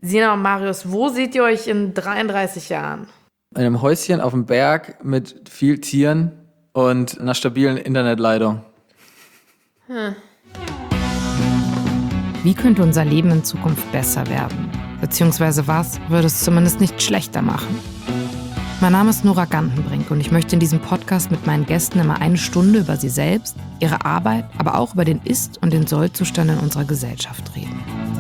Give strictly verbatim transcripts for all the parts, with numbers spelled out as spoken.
Sina und Marius, wo seht ihr euch in dreiunddreißig Jahren? In einem Häuschen auf dem Berg mit viel Tieren und einer stabilen Internetleitung. Hm. Wie könnte unser Leben in Zukunft besser werden? Beziehungsweise was würde es zumindest nicht schlechter machen? Mein Name ist Nora Gantenbrink und ich möchte in diesem Podcast mit meinen Gästen immer eine Stunde über sie selbst, ihre Arbeit, aber auch über den Ist- und den Soll-Zustand in unserer Gesellschaft reden.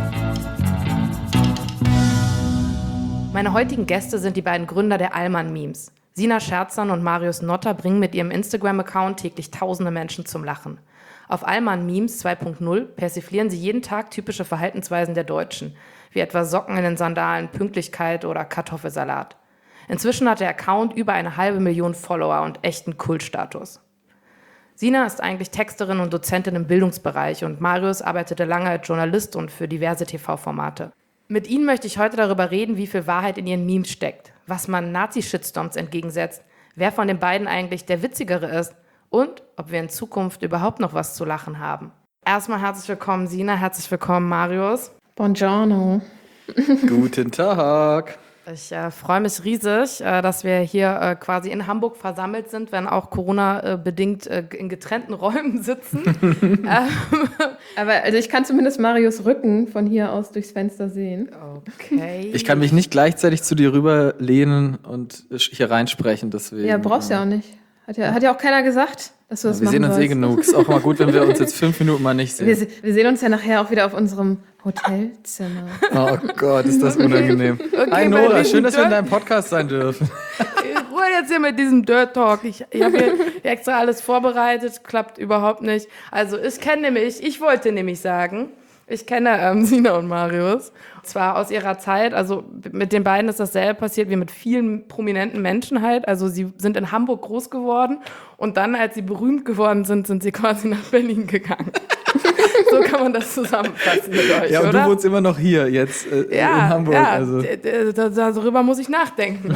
Meine heutigen Gäste sind die beiden Gründer der Allmann-Memes. Sina Scherzan und Marius Notter bringen mit ihrem Instagram-Account täglich tausende Menschen zum Lachen. Auf Allmann-Memes zwei Punkt null persiflieren sie jeden Tag typische Verhaltensweisen der Deutschen, wie etwa Socken in den Sandalen, Pünktlichkeit oder Kartoffelsalat. Inzwischen hat der Account über eine halbe Million Follower und echten Kultstatus. Sina ist eigentlich Texterin und Dozentin im Bildungsbereich und Marius arbeitete lange als Journalist und für diverse T V-Formate. Mit ihnen möchte ich heute darüber reden, wie viel Wahrheit in ihren Memes steckt, was man Nazi-Shitstorms entgegensetzt, wer von den beiden eigentlich der Witzigere ist und ob wir in Zukunft überhaupt noch was zu lachen haben. Erstmal herzlich willkommen, Sina, herzlich willkommen, Marius. Buongiorno. Guten Tag. Ich äh, freue mich riesig, äh, dass wir hier äh, quasi in Hamburg versammelt sind, wenn auch Corona-bedingt äh, in getrennten Räumen sitzen. ähm, Aber also ich kann zumindest Marius Rücken von hier aus durchs Fenster sehen. Okay. Ich kann mich nicht gleichzeitig zu dir rüberlehnen und hier reinsprechen, deswegen. Ja, brauchst du ja auch nicht. Hat ja, hat ja auch keiner gesagt, dass du das Wir machen sehen uns sollst. eh genug. Ist auch mal gut, wenn wir uns jetzt fünf Minuten mal nicht sehen. Wir, se- wir sehen uns ja nachher auch wieder auf unserem Hotelzimmer. Oh Gott, ist das unangenehm. Okay, Hi bei Nora, diesem schön, dass wir in Dirt- deinem Podcast sein dürfen. Ruhe jetzt hier mit diesem Dirt Talk. Ich, ich habe hier extra alles vorbereitet, klappt überhaupt nicht. Also ich kenne nämlich, ich wollte nämlich sagen, ich kenne ähm, Sina und Marius. Und zwar aus ihrer Zeit, also mit den beiden ist dasselbe passiert wie mit vielen prominenten Menschen halt. Also sie sind in Hamburg groß geworden und dann, als sie berühmt geworden sind, sind sie quasi nach Berlin gegangen. So kann man das zusammenfassen mit euch, Ja, und oder? du wohnst immer noch hier jetzt äh, Ja, in Hamburg. ja, Also. d- d- d- darüber muss ich nachdenken.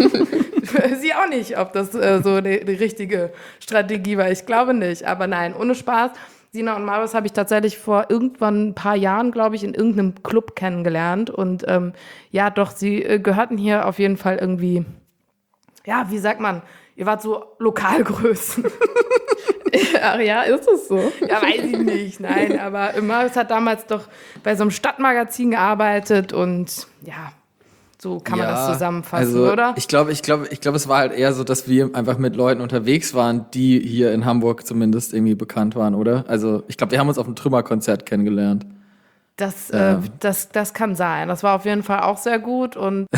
Sie auch nicht, ob das äh, so die, die richtige Strategie war. Ich glaube nicht, aber nein, ohne Spaß. Sina und Marius habe ich tatsächlich vor irgendwann ein paar Jahren, glaube ich, in irgendeinem Club kennengelernt. Und ähm, ja, doch, sie äh, gehörten hier auf jeden Fall irgendwie, ja, wie sagt man, ihr wart so Lokalgrößen. Ach ja, ist es so? Ja, weiß ich nicht, nein, aber Marius hat damals doch bei so einem Stadtmagazin gearbeitet und ja, so kann man das zusammenfassen, also oder? Ich glaube, ich glaube, ich glaube, es war halt eher so, dass wir einfach mit Leuten unterwegs waren, die hier in Hamburg zumindest irgendwie bekannt waren, oder? Also ich glaube, wir haben uns auf einem Trümmerkonzert kennengelernt. Das, Ja. äh, das, das kann sein. Das war auf jeden Fall auch sehr gut und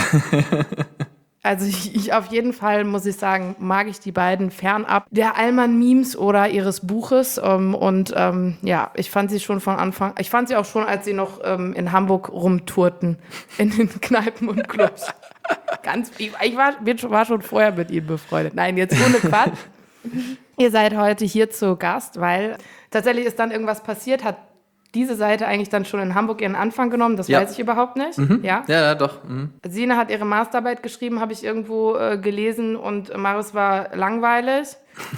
also ich, ich auf jeden Fall, muss ich sagen, mag ich die beiden fernab der Allmann-Memes oder ihres Buches. Ähm, und ähm, ja, ich fand sie schon von Anfang, ich fand sie auch schon, als sie noch ähm, in Hamburg rumtourten, in den Kneipen und Clubs. Ganz, ich, ich war, war schon vorher mit ihnen befreundet. Nein, jetzt ohne Quatsch. Ihr seid heute hier zu Gast, weil tatsächlich ist dann irgendwas passiert, hat diese Seite eigentlich dann schon in Hamburg ihren Anfang genommen, das Ja. weiß ich überhaupt nicht. Mhm. Ja? Ja, ja, doch. Mhm. Sina hat ihre Masterarbeit geschrieben, habe ich irgendwo äh, gelesen und Marius war langweilig.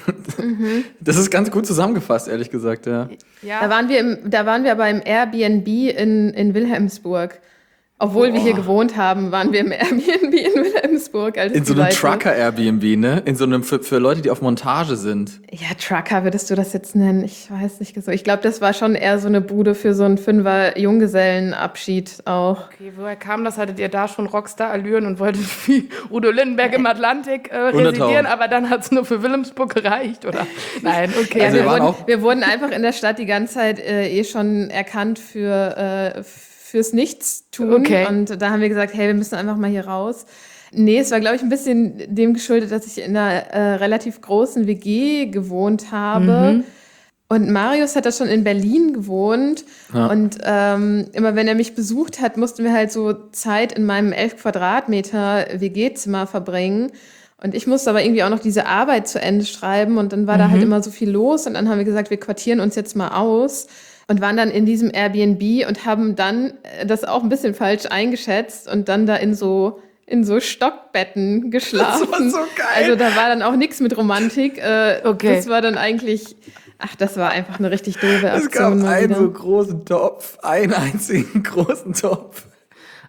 Das ist ganz gut zusammengefasst, ehrlich gesagt, ja. Ja. Da waren wir, im, da waren wir beim Airbnb in, in Wilhelmsburg. Obwohl wir hier gewohnt haben, waren wir im Airbnb in Wilhelmsburg. Als In so die einem Seite- Trucker-Airbnb, ne? In so einem für, für Leute, die auf Montage sind. Ja, Trucker würdest du das jetzt nennen? Ich weiß nicht so. Ich glaube, das war schon eher so eine Bude für so einen Fünfer-Junggesellenabschied auch. Okay, woher kam das? Hattet ihr da schon Rockstar-Allüren und wolltet wie Udo Lindenberg im Atlantik äh, residieren, aber dann hat es nur für Wilhelmsburg gereicht, oder? Nein, okay. Also wir, wir waren wurden, auch- wir wurden einfach in der Stadt die ganze Zeit äh, eh schon erkannt für, äh, fürs Nichtstun. Okay. Und da haben wir gesagt, hey, wir müssen einfach mal hier raus. Nee, es war, glaube ich, ein bisschen dem geschuldet, dass ich in einer äh, relativ großen W G gewohnt habe. Mhm. Und Marius hat da schon in Berlin gewohnt. Ja. Und ähm, immer wenn er mich besucht hat, mussten wir halt so Zeit in meinem elf Quadratmeter W G-Zimmer verbringen. Und ich musste aber irgendwie auch noch diese Arbeit zu Ende schreiben. Und dann war da halt immer so viel los. Und dann haben wir gesagt, wir quartieren uns jetzt mal aus. Und waren dann in diesem Airbnb und haben dann äh, das auch ein bisschen falsch eingeschätzt und dann da in so in so Stockbetten geschlafen. Das war so geil. Also da war dann auch nichts mit Romantik. Äh, Okay. Das war dann eigentlich, ach, das war einfach eine richtig doofe Aktion. Es gab mal einen wieder. so großen Topf, einen einzigen großen Topf.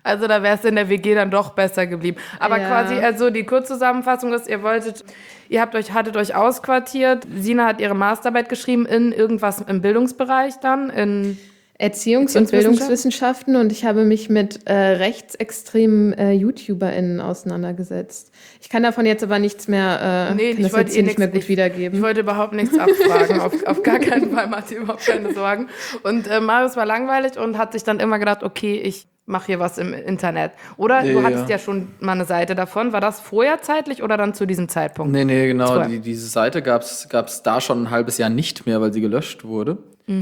Also da wär's in der W G dann doch besser geblieben. Aber Ja. quasi, also die Kurzzusammenfassung ist, ihr wolltet, ihr habt euch, hattet euch ausquartiert. Sina hat ihre Masterarbeit geschrieben in irgendwas im Bildungsbereich dann, in Erziehungs- und Bildungswissenschaften und ich habe mich mit äh, rechtsextremen äh, YouTuberInnen auseinandergesetzt. Ich kann davon jetzt aber nichts mehr, äh, Nee, kann ich das wollte jetzt eh hier nix- nicht mehr gut ich- wiedergeben. Ich wollte überhaupt nichts abfragen, auf, auf gar keinen Fall, macht ihr überhaupt keine Sorgen. Und äh, Marius war langweilig und hat sich dann immer gedacht, okay, ich mache hier was im Internet. Oder Ja, du hattest ja. ja schon mal eine Seite davon. War das vorher zeitlich oder dann zu diesem Zeitpunkt? Nee, nee, genau. Vorher. Die, diese Seite gab es da schon ein halbes Jahr nicht mehr, weil sie gelöscht wurde.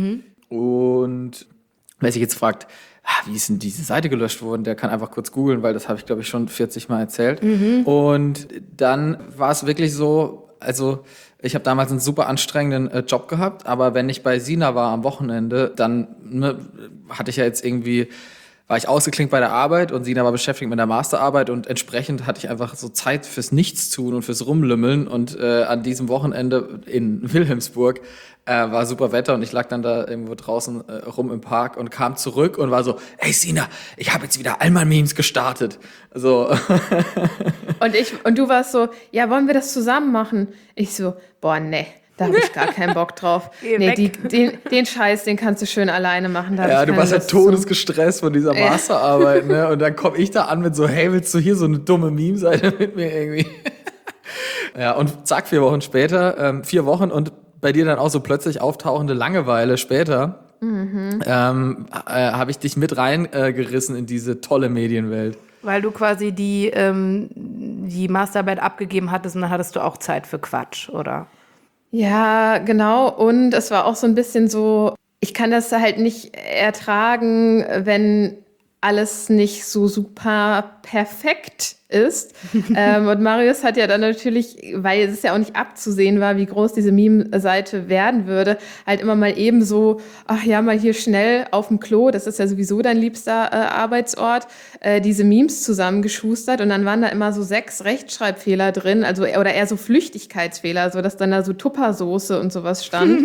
Und wer sich jetzt fragt, ah, wie ist denn diese Seite gelöscht worden, der kann einfach kurz googeln, weil das habe ich, glaube ich, schon vierzig Mal erzählt. Und dann war es wirklich so, also ich habe damals einen super anstrengenden äh, Job gehabt, aber wenn ich bei Sina war am Wochenende, dann ne, hatte ich ja jetzt irgendwie, war ich ausgeklinkt bei der Arbeit und Sina war beschäftigt mit der Masterarbeit und entsprechend hatte ich einfach so Zeit fürs Nichtstun und fürs Rumlümmeln und äh, an diesem Wochenende in Wilhelmsburg äh, war super Wetter und ich lag dann da irgendwo draußen äh, rum im Park und kam zurück und war so, hey Sina, ich habe jetzt wieder Allmann-Memes gestartet. So. Und ich und du warst so, ja, wollen wir das zusammen machen? Ich so, boah, nee, da habe ich gar keinen Bock drauf. Geh Nee, weg. die, den, den Scheiß, den kannst du schön alleine machen. Da hab Ja, ich du keine warst ja Lust zu. todesgestresst von dieser Masterarbeit, ne? Und dann komme ich da an mit so, hey, willst du hier so eine dumme Meme-Seite mit mir irgendwie? Ja, und zack, vier Wochen später, ähm, vier Wochen und bei dir dann auch so plötzlich auftauchende Langeweile später, ähm, äh, habe ich dich mit reingerissen äh, gerissen in diese tolle Medienwelt. Weil du quasi die, ähm, die Masterarbeit abgegeben hattest und dann hattest du auch Zeit für Quatsch, oder? Ja, genau. Und es war auch so ein bisschen so, ich kann das halt nicht ertragen, wenn alles nicht so super perfekt ist. ähm, und Marius hat ja dann natürlich, weil es ja auch nicht abzusehen war, wie groß diese Meme-Seite werden würde, halt immer mal eben so, ach ja, mal hier schnell auf dem Klo, das ist ja sowieso dein liebster äh, Arbeitsort, äh, diese Memes zusammengeschustert und dann waren da immer so sechs Rechtschreibfehler drin, also oder eher so Flüchtigkeitsfehler, so dass dann da so Tuppersoße und sowas stand.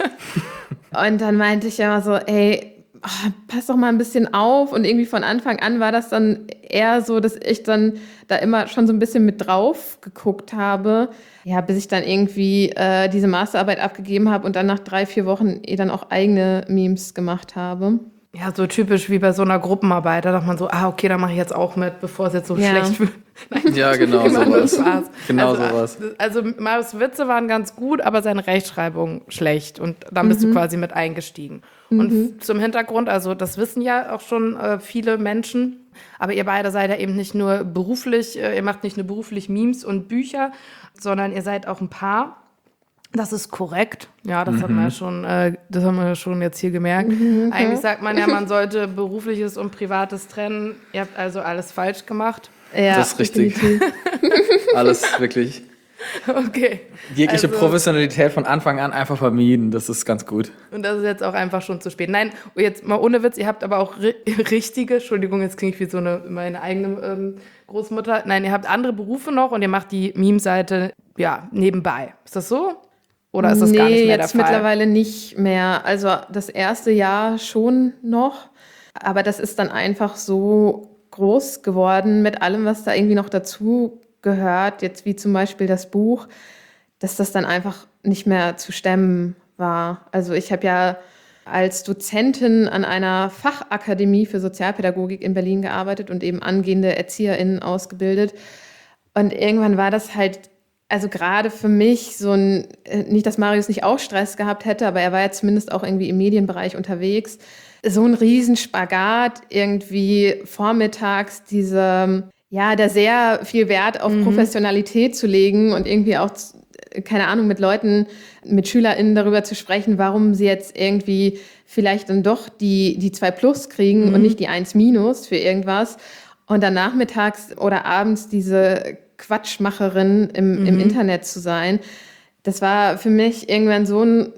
Und dann meinte ich ja immer so, ey, oh, pass doch mal ein bisschen auf. Und irgendwie von Anfang an war das dann eher so, dass ich dann da immer schon so ein bisschen mit drauf geguckt habe. Ja, bis ich dann irgendwie äh, diese Masterarbeit abgegeben habe und dann nach drei, vier Wochen eh dann auch eigene Memes gemacht habe. Ja, so typisch wie bei so einer Gruppenarbeit. Da dachte man so, ah, okay, da mache ich jetzt auch mit, bevor es jetzt so Ja. schlecht wird. Nein, Ja, genau immer nur sowas. Spaß. Genau also, sowas. Also Marius' Witze waren ganz gut, aber seine Rechtschreibung schlecht. Und dann bist du quasi mit eingestiegen. Und f- zum Hintergrund, also das wissen ja auch schon äh, viele Menschen, aber ihr beide seid ja eben nicht nur beruflich, äh, ihr macht nicht nur beruflich Memes und Bücher, sondern ihr seid auch ein Paar. Das ist korrekt. Ja, das hat man ja schon, äh, das haben wir ja schon jetzt hier gemerkt. Eigentlich sagt man ja, man sollte berufliches und privates trennen. Ihr habt also alles falsch gemacht. Ja, Das ist richtig. definitiv. Alles wirklich. Okay. Jegliche Also- Professionalität von Anfang an einfach vermieden. Das ist ganz gut. Und das ist jetzt auch einfach schon zu spät. Nein, und jetzt mal ohne Witz, ihr habt aber auch ri richtige, Entschuldigung, jetzt klinge ich wie so eine meine eigene ähm, Großmutter. Nein, ihr habt andere Berufe noch und ihr macht die Meme-Seite ja nebenbei. Ist das so? Oder ist das nee, gar nicht mehr jetzt der Fall? mittlerweile nicht mehr. Also das erste Jahr schon noch, aber das ist dann einfach so groß geworden mit allem, was da irgendwie noch dazu gehört, jetzt wie zum Beispiel das Buch, dass das dann einfach nicht mehr zu stemmen war. Also ich habe ja als Dozentin an einer Fachakademie für Sozialpädagogik in Berlin gearbeitet und eben angehende ErzieherInnen ausgebildet. Und irgendwann war das halt, also gerade für mich so ein, nicht, dass Marius nicht auch Stress gehabt hätte, aber er war ja zumindest auch irgendwie im Medienbereich unterwegs, so ein Riesenspagat, irgendwie vormittags diese, ja, da sehr viel Wert auf Professionalität zu legen und irgendwie auch, keine Ahnung, mit Leuten, mit SchülerInnen darüber zu sprechen, warum sie jetzt irgendwie vielleicht dann doch die, die zwei Plus kriegen und nicht die eins Minus für irgendwas. Und dann nachmittags oder abends diese Quatschmacherin im, im Internet zu sein. Das war für mich irgendwann so ein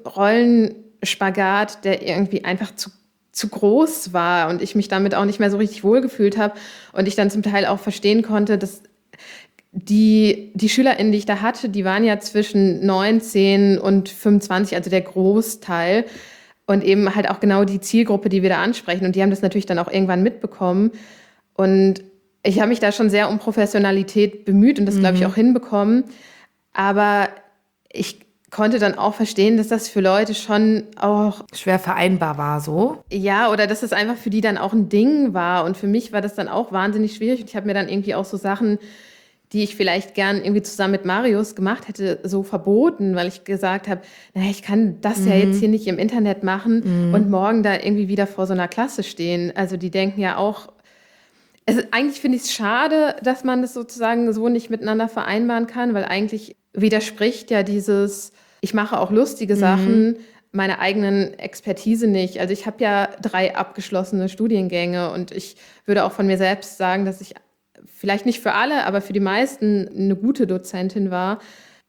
Rollenspagat, der irgendwie einfach zu, zu groß war und ich mich damit auch nicht mehr so richtig wohlgefühlt habe und ich dann zum Teil auch verstehen konnte, dass die, die SchülerInnen, die ich da hatte, die waren ja zwischen neunzehn und fünfundzwanzig, also der Großteil und eben halt auch genau die Zielgruppe, die wir da ansprechen und die haben das natürlich dann auch irgendwann mitbekommen. Und ich habe mich da schon sehr um Professionalität bemüht und das, glaube ich, auch hinbekommen. Aber ich konnte dann auch verstehen, dass das für Leute schon auch schwer vereinbar war so. Ja, oder dass es einfach für die dann auch ein Ding war. Und für mich war das dann auch wahnsinnig schwierig. Und ich habe mir dann irgendwie auch so Sachen, die ich vielleicht gern irgendwie zusammen mit Marius gemacht hätte, so verboten, weil ich gesagt habe, naja, ich kann das mhm. ja jetzt hier nicht im Internet machen mhm. und morgen da irgendwie wieder vor so einer Klasse stehen. Also die denken ja auch, also eigentlich finde ich es schade, dass man das sozusagen so nicht miteinander vereinbaren kann, weil eigentlich widerspricht ja dieses, ich mache auch lustige mhm. Sachen, meiner eigenen Expertise nicht. Also ich habe ja drei abgeschlossene Studiengänge und ich würde auch von mir selbst sagen, dass ich vielleicht nicht für alle, aber für die meisten eine gute Dozentin war.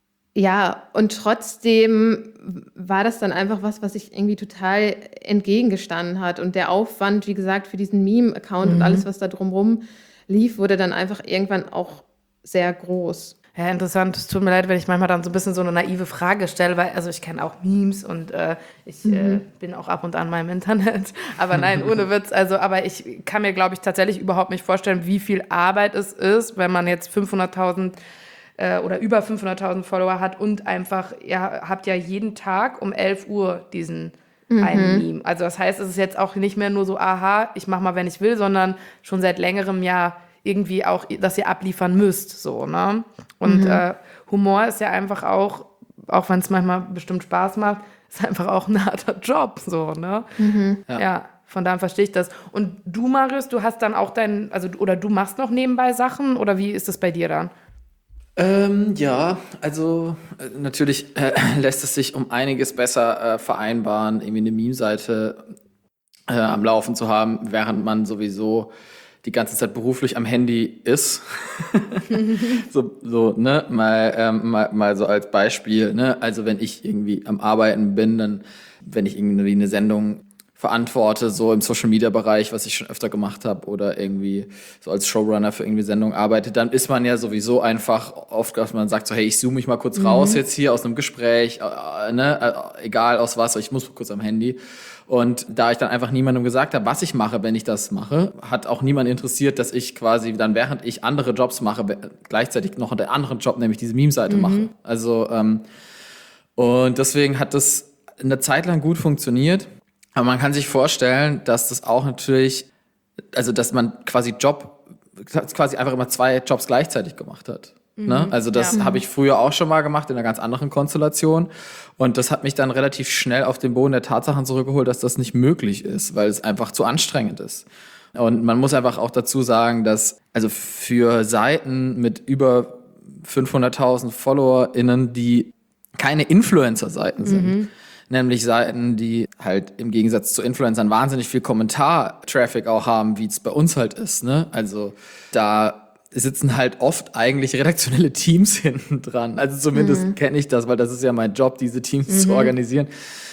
Ja, und trotzdem war das dann einfach was, was ich irgendwie total entgegengestanden hat. Und der Aufwand, wie gesagt, für diesen Meme-Account mhm. und alles, was da drumherum lief, wurde dann einfach irgendwann auch sehr groß. Ja, interessant. Es tut mir leid, wenn ich manchmal dann so ein bisschen so eine naive Frage stelle, weil also ich kenne auch Memes und äh, ich mhm. äh, bin auch ab und an mal im Internet. Aber nein, ohne Witz. Also, aber ich kann mir, glaube ich, tatsächlich überhaupt nicht vorstellen, wie viel Arbeit es ist, wenn man jetzt fünfhunderttausend äh, oder über fünfhunderttausend Follower hat und einfach, ihr habt ja jeden Tag um elf Uhr diesen mhm. einen Meme. Also das heißt, es ist jetzt auch nicht mehr nur so, aha, ich mache mal, wenn ich will, sondern schon seit längerem Jahr irgendwie auch, dass ihr abliefern müsst, so, ne? Und mhm. äh, Humor ist ja einfach auch, auch wenn es manchmal bestimmt Spaß macht, ist einfach auch ein harter Job, so, ne? Mhm. Ja. ja, von daher verstehe ich das. Und du, Marius, du hast dann auch dein, also, oder du machst noch nebenbei Sachen, oder wie ist das bei dir dann? Ähm, ja, also äh, natürlich äh, lässt es sich um einiges besser äh, vereinbaren, irgendwie eine Meme-Seite äh, am Laufen zu haben, während man sowieso die ganze Zeit beruflich am Handy ist. so, so, ne, mal, ähm, mal, mal so als Beispiel, ne, also wenn ich irgendwie am Arbeiten bin, dann, wenn ich irgendwie eine Sendung verantworte, so im Social-Media-Bereich, was ich schon öfter gemacht habe, oder irgendwie so als Showrunner für irgendwie Sendungen arbeite, dann ist man ja sowieso einfach oft, dass man sagt so, hey, ich zoome mich mal kurz mhm. raus jetzt hier aus einem Gespräch, äh, ne, äh, egal aus was, ich muss kurz am Handy. Und da ich dann einfach niemandem gesagt habe, was ich mache, wenn ich das mache, hat auch niemand interessiert, dass ich quasi dann, während ich andere Jobs mache, gleichzeitig noch einen anderen Job, nämlich diese Meme-Seite mhm. mache. Also, ähm, und deswegen hat das eine Zeit lang gut funktioniert. Aber man kann sich vorstellen, dass das auch natürlich, also dass man quasi Job, quasi einfach immer zwei Jobs gleichzeitig gemacht hat. Mhm. Ne? Also das ja. habe ich früher auch schon mal gemacht in einer ganz anderen Konstellation. Und das hat mich dann relativ schnell auf den Boden der Tatsachen zurückgeholt, dass das nicht möglich ist, weil es einfach zu anstrengend ist. Und man muss einfach auch dazu sagen, dass also für Seiten mit über fünfhunderttausend FollowerInnen, die keine Influencer-Seiten sind, mhm. nämlich Seiten, die halt im Gegensatz zu Influencern wahnsinnig viel Kommentar-Traffic auch haben, wie es bei uns halt ist. Ne? Also da sitzen halt oft eigentlich redaktionelle Teams hinten dran. Also zumindest mhm. kenne ich das, weil das ist ja mein Job, diese Teams mhm. zu organisieren.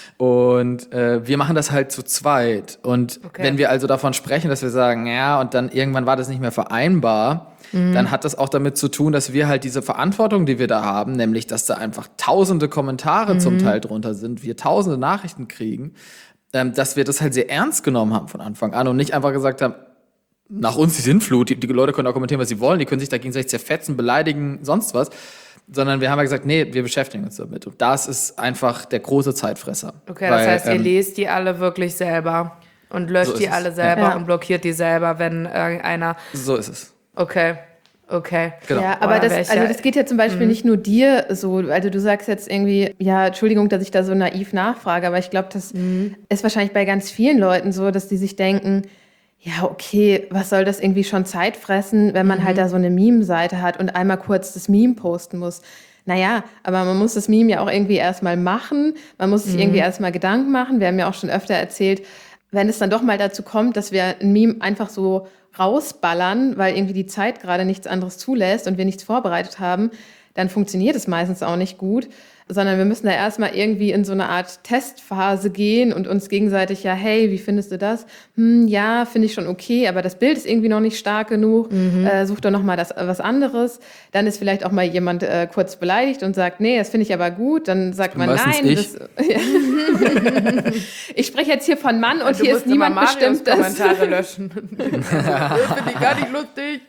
Und äh, wir machen das halt zu zweit. Und okay. wenn wir also davon sprechen, dass wir sagen, ja, und dann irgendwann war das nicht mehr vereinbar, mhm. dann hat das auch damit zu tun, dass wir halt diese Verantwortung, die wir da haben, nämlich, dass da einfach tausende Kommentare mhm. zum Teil drunter sind, wir tausende Nachrichten kriegen, ähm, dass wir das halt sehr ernst genommen haben von Anfang an und nicht einfach gesagt haben, nach uns die Sintflut, die, die Leute können auch kommentieren, was sie wollen, die können sich da gegenseitig zerfetzen, beleidigen, sonst was. Sondern wir haben ja gesagt, nee, wir beschäftigen uns damit. Und das ist einfach der große Zeitfresser. Okay, Weil, das heißt, ihr ähm, lest die alle wirklich selber und löscht so die alle selber ja. und blockiert die selber, wenn irgendeiner... So ist es. Okay, okay. Genau. Ja, aber das, also das geht ja zum Beispiel mhm. nicht nur dir so. Also du sagst jetzt irgendwie, ja, Entschuldigung, dass ich da so naiv nachfrage, aber ich glaube, das mhm. ist wahrscheinlich bei ganz vielen Leuten so, dass die sich denken, ja, okay, was soll das irgendwie schon Zeit fressen, wenn man mhm. halt da so eine Meme-Seite hat und einmal kurz das Meme posten muss. Naja, aber man muss das Meme ja auch irgendwie erstmal machen, man muss sich mhm. irgendwie erstmal Gedanken machen. Wir haben ja auch schon öfter erzählt, wenn es dann doch mal dazu kommt, dass wir ein Meme einfach so rausballern, weil irgendwie die Zeit gerade nichts anderes zulässt und wir nichts vorbereitet haben, dann funktioniert es meistens auch nicht gut. sondern wir müssen da erstmal irgendwie in so eine Art Testphase gehen und uns gegenseitig ja, hey, wie findest du das? Hm, ja, finde ich schon okay, aber das Bild ist irgendwie noch nicht stark genug. Mhm. Äh, such doch noch mal das, was anderes. Dann ist vielleicht auch mal jemand äh, kurz beleidigt und sagt, nee, das finde ich aber gut. Dann sagt man, nein. Ich. Das, ja. Ich spreche jetzt hier von Mann und du hier ist niemand bestimmt. Kommentare löschen. Das finde ich gar nicht lustig.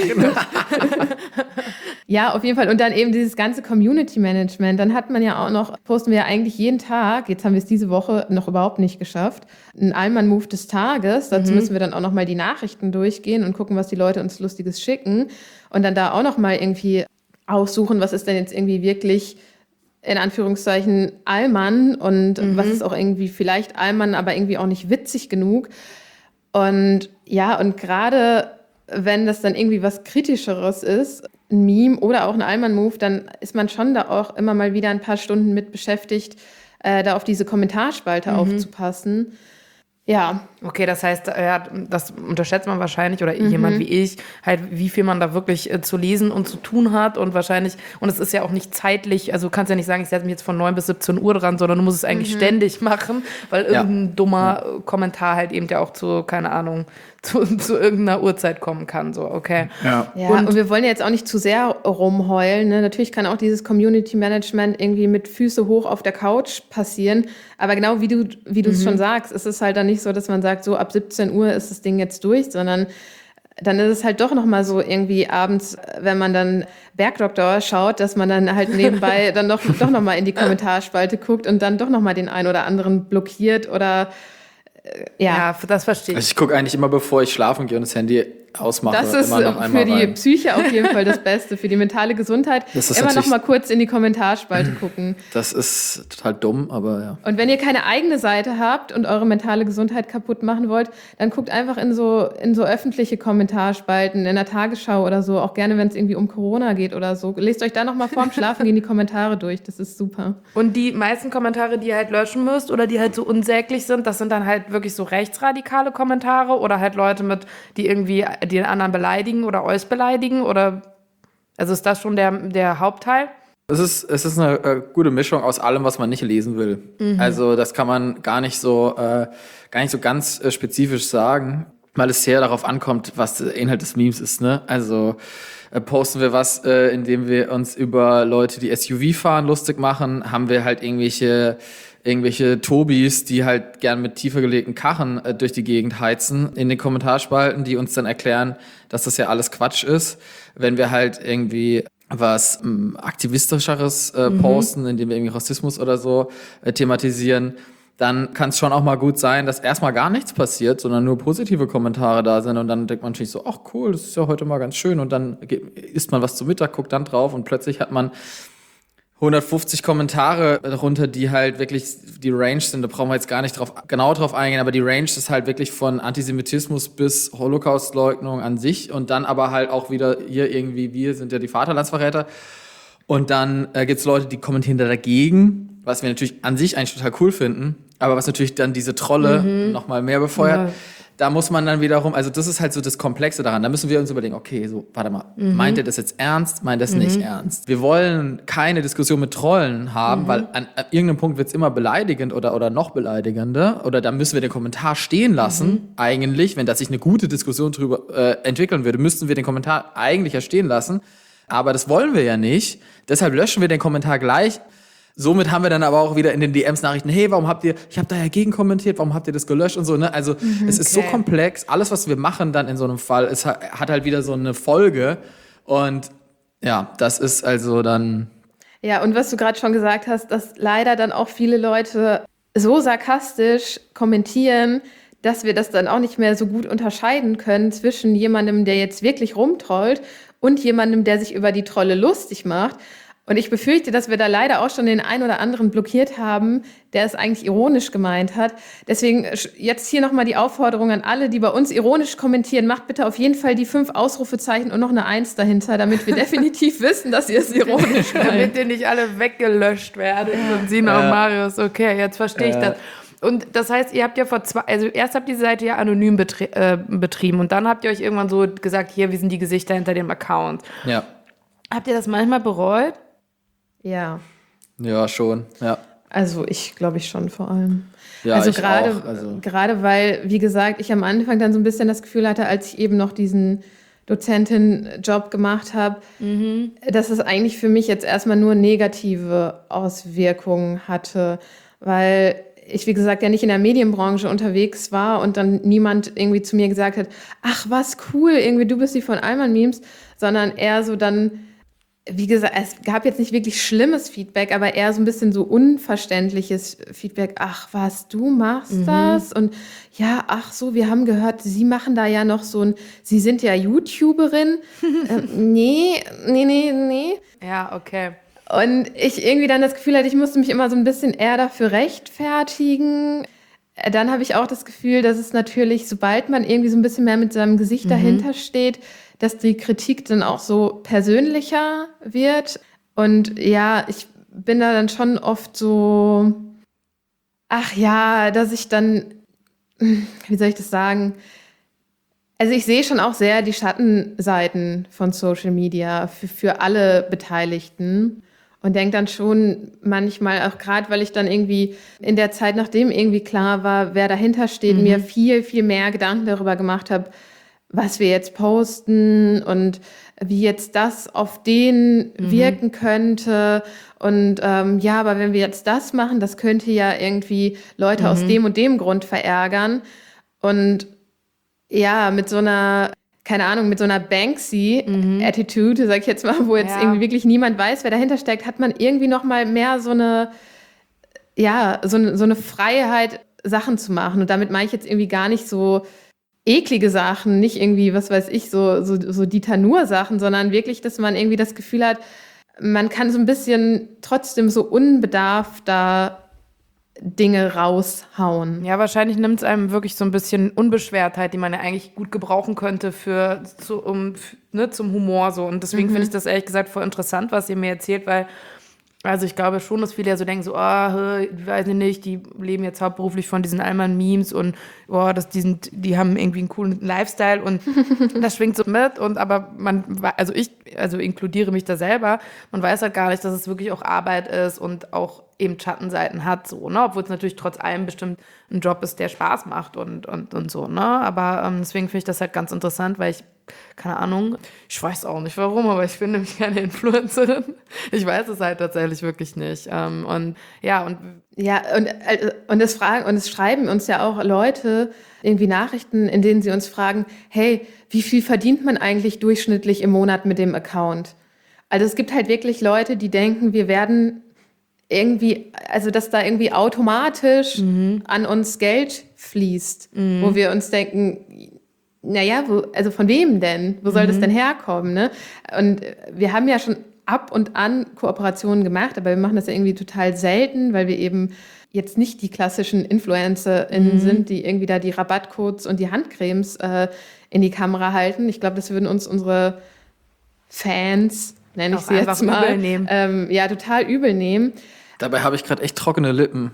Ja, auf jeden Fall. Und dann eben dieses ganze Community-Management. Dann hat man ja auch noch, posten wir ja eigentlich jeden Tag, jetzt haben wir es diese Woche noch überhaupt nicht geschafft, einen Allmann-Move des Tages. Dazu mhm. müssen wir dann auch noch mal die Nachrichten durchgehen und gucken, was die Leute uns Lustiges schicken. Und dann da auch noch mal irgendwie aussuchen, was ist denn jetzt irgendwie wirklich in Anführungszeichen Allmann und mhm. was ist auch irgendwie vielleicht Allmann, aber irgendwie auch nicht witzig genug. Und ja, und gerade wenn das dann irgendwie was Kritischeres ist, ein Meme oder auch ein Allmann-Move, dann ist man schon da auch immer mal wieder ein paar Stunden mit beschäftigt, äh, da auf diese Kommentarspalte mhm. aufzupassen. Ja. Okay, das heißt, ja, das unterschätzt man wahrscheinlich oder mhm. jemand wie ich, halt wie viel man da wirklich äh, zu lesen und zu tun hat und wahrscheinlich, und es ist ja auch nicht zeitlich, also du kannst ja nicht sagen, ich setze mich jetzt von neun bis siebzehn Uhr dran, sondern du musst es eigentlich mhm. ständig machen, weil ja. irgendein dummer ja. Kommentar halt eben ja auch zu, keine Ahnung, zu, zu irgendeiner Uhrzeit kommen kann, so, okay. Ja, ja und, und wir wollen ja jetzt auch nicht zu sehr rumheulen, ne? Natürlich kann auch dieses Community-Management irgendwie mit Füße hoch auf der Couch passieren, aber genau wie du wie du es mhm. schon sagst, ist es halt dann nicht so, dass man sagt, so ab siebzehn Uhr ist das Ding jetzt durch, sondern dann ist es halt doch noch mal so irgendwie abends, wenn man dann Bergdoktor schaut, dass man dann halt nebenbei dann doch, doch noch mal in die Kommentarspalte guckt und dann doch noch mal den einen oder anderen blockiert oder Ja. ja, das verstehe ich. Also ich gucke eigentlich immer, bevor ich schlafen gehe und das Handy ausmache. Das ist immer noch einmal für die rein. Psyche auf jeden Fall das Beste, für die mentale Gesundheit. Das ist immer noch natürlich- mal kurz in die Kommentarspalte gucken. Das ist total dumm, aber ja. Und wenn ihr keine eigene Seite habt und eure mentale Gesundheit kaputt machen wollt, dann guckt einfach in so, in so öffentliche Kommentarspalten, in der Tagesschau oder so, auch gerne, wenn es irgendwie um Corona geht oder so. Lest euch da noch mal vorm Schlafen gehen die Kommentare durch, das ist super. Und die meisten Kommentare, die ihr halt löschen müsst oder die halt so unsäglich sind, das sind dann halt wirklich so rechtsradikale Kommentare oder halt Leute mit, die irgendwie den anderen beleidigen oder euch beleidigen oder, also ist das schon der, der Hauptteil? Es ist, es ist eine äh, gute Mischung aus allem, was man nicht lesen will. Mhm. Also das kann man gar nicht so, äh, gar nicht so ganz äh, spezifisch sagen, weil es sehr darauf ankommt, was der Inhalt des Memes ist. Ne? Also äh, posten wir was, äh, indem wir uns über Leute, die S U V fahren, lustig machen, haben wir halt irgendwelche irgendwelche Tobis, die halt gern mit tiefer gelegten Karren äh, durch die Gegend heizen, in den Kommentarspalten, die uns dann erklären, dass das ja alles Quatsch ist. Wenn wir halt irgendwie was ähm, aktivistischeres äh, mhm. posten, indem wir irgendwie Rassismus oder so äh, thematisieren, dann kann es schon auch mal gut sein, dass erstmal gar nichts passiert, sondern nur positive Kommentare da sind und dann denkt man natürlich so, ach cool, das ist ja heute mal ganz schön und dann isst man was zu Mittag, guckt dann drauf und plötzlich hat man hundertfünfzig Kommentare darunter, die halt wirklich die Range sind, da brauchen wir jetzt gar nicht drauf, genau drauf eingehen, aber die Range ist halt wirklich von Antisemitismus bis Holocaustleugnung an sich und dann aber halt auch wieder hier irgendwie, wir sind ja die Vaterlandsverräter und dann äh, gibt's Leute, die kommentieren da dagegen, was wir natürlich an sich eigentlich total cool finden, aber was natürlich dann diese Trolle mhm. noch mal mehr befeuert. Ja. Da muss man dann wiederum, also das ist halt so das Komplexe daran. Da müssen wir uns überlegen, okay, so, warte mal, mhm. meint ihr das jetzt ernst, meint ihr das mhm. nicht ernst? Wir wollen keine Diskussion mit Trollen haben, mhm. weil an, an irgendeinem Punkt wird's immer beleidigend oder, oder noch beleidigender. Oder da müssen wir den Kommentar stehen lassen, mhm. eigentlich. Wenn da sich eine gute Diskussion drüber äh, entwickeln würde, müssten wir den Kommentar eigentlich ja stehen lassen. Aber das wollen wir ja nicht. Deshalb löschen wir den Kommentar gleich. Somit haben wir dann aber auch wieder in den D Ms Nachrichten, hey, warum habt ihr, ich habe da ja gegen kommentiert, warum habt ihr das gelöscht und so, ne? Also mhm, es ist okay. so komplex, alles, was wir machen dann in so einem Fall, es hat, hat halt wieder so eine Folge und ja, das ist also dann... Ja, und was du gerade schon gesagt hast, dass leider dann auch viele Leute so sarkastisch kommentieren, dass wir das dann auch nicht mehr so gut unterscheiden können zwischen jemandem, der jetzt wirklich rumtrollt und jemandem, der sich über die Trolle lustig macht. Und ich befürchte, dass wir da leider auch schon den einen oder anderen blockiert haben, der es eigentlich ironisch gemeint hat. Deswegen jetzt hier nochmal die Aufforderung an alle, die bei uns ironisch kommentieren, macht bitte auf jeden Fall die fünf Ausrufezeichen und noch eine Eins dahinter, damit wir definitiv wissen, dass ihr es ironisch meint. Damit ihr nicht alle weggelöscht werdet. Und Sina und Marius, okay, jetzt verstehe ich das. Und das heißt, ihr habt ja vor zwei, also erst habt ihr die Seite ja anonym betrie- äh, betrieben und dann habt ihr euch irgendwann so gesagt, hier, wie sind die Gesichter hinter dem Account. Ja. Habt ihr das manchmal bereut? Ja. Ja, schon, ja. Also ich glaube ich schon vor allem. Ja, also ich gerade, auch, also. gerade weil, wie gesagt, ich am Anfang dann so ein bisschen das Gefühl hatte, als ich eben noch diesen Dozentin-Job gemacht habe, mhm. dass es eigentlich für mich jetzt erstmal nur negative Auswirkungen hatte, weil ich, wie gesagt, ja nicht in der Medienbranche unterwegs war und dann niemand irgendwie zu mir gesagt hat, ach was, cool, irgendwie du bist die von Allmann Memes, sondern eher so dann, wie gesagt, es gab jetzt nicht wirklich schlimmes Feedback, aber eher so ein bisschen so unverständliches Feedback. Ach was, du machst mhm. das? Und ja, ach so, wir haben gehört, Sie machen da ja noch so ein, Sie sind ja YouTuberin. ähm, nee, nee, nee, nee. Ja, okay. Und ich irgendwie dann das Gefühl hatte, ich musste mich immer so ein bisschen eher dafür rechtfertigen. Dann habe ich auch das Gefühl, dass es natürlich, sobald man irgendwie so ein bisschen mehr mit seinem Gesicht mhm. dahinter steht, dass die Kritik dann auch so persönlicher wird. Und ja, ich bin da dann schon oft so, ach ja, dass ich dann, wie soll ich das sagen? Also ich sehe schon auch sehr die Schattenseiten von Social Media für, für alle Beteiligten. Und denke dann schon manchmal, auch gerade, weil ich dann irgendwie in der Zeit, nachdem irgendwie klar war, wer dahinter steht, mhm. mir viel, viel mehr Gedanken darüber gemacht habe, was wir jetzt posten und wie jetzt das auf den mhm. wirken könnte. Und ähm, ja, aber wenn wir jetzt das machen, das könnte ja irgendwie Leute mhm. aus dem und dem Grund verärgern. Und ja, mit so einer, keine Ahnung, mit so einer Banksy-Attitude, mhm. sag ich jetzt mal, wo jetzt ja. irgendwie wirklich niemand weiß, wer dahinter steckt, hat man irgendwie noch mal mehr so eine, ja, so eine, so eine Freiheit, Sachen zu machen. Und damit meine ich jetzt irgendwie gar nicht so eklige Sachen, nicht irgendwie, was weiß ich, so, so, so Dieter Nuhr-Sachen, sondern wirklich, dass man irgendwie das Gefühl hat, man kann so ein bisschen trotzdem so unbedarft da Dinge raushauen. Ja, wahrscheinlich nimmt es einem wirklich so ein bisschen Unbeschwertheit, die man ja eigentlich gut gebrauchen könnte für, zu, um, ne, zum Humor so. Und deswegen mhm. finde ich das ehrlich gesagt voll interessant, was ihr mir erzählt, weil also ich glaube schon, dass viele ja so denken, so, ah, ich weiß nicht, die leben jetzt hauptberuflich von diesen Allmann-Memes und oh, das, die, sind, die haben irgendwie einen coolen Lifestyle und das schwingt so mit. Und aber man, also ich, also inkludiere mich da selber, man weiß halt gar nicht, dass es wirklich auch Arbeit ist und auch eben Schattenseiten hat, so, ne? Obwohl es natürlich trotz allem bestimmt ein Job ist, der Spaß macht und, und, und so, ne? Aber ähm, deswegen finde ich das halt ganz interessant, weil ich, keine Ahnung, ich weiß auch nicht warum, aber ich bin nämlich keine Influencerin. Ich weiß es halt tatsächlich wirklich nicht. Ähm, und ja, und ja, und, und, es fragen, und es schreiben uns ja auch Leute irgendwie Nachrichten, in denen sie uns fragen, hey, wie viel verdient man eigentlich durchschnittlich im Monat mit dem Account? Also es gibt halt wirklich Leute, die denken, wir werden irgendwie, also dass da irgendwie automatisch mhm. an uns Geld fließt, mhm. wo wir uns denken, naja, wo, also von wem denn? Wo soll mhm. das denn herkommen? Ne? Und wir haben ja schon ab und an Kooperationen gemacht, aber wir machen das ja irgendwie total selten, weil wir eben jetzt nicht die klassischen InfluencerInnen mhm. sind, die irgendwie da die Rabattcodes und die Handcremes äh, in die Kamera halten. Ich glaube, das würden uns unsere Fans, nenne ich sie jetzt mal, übel nehmen. Ähm, ja, total übel nehmen. Dabei habe ich gerade echt trockene Lippen.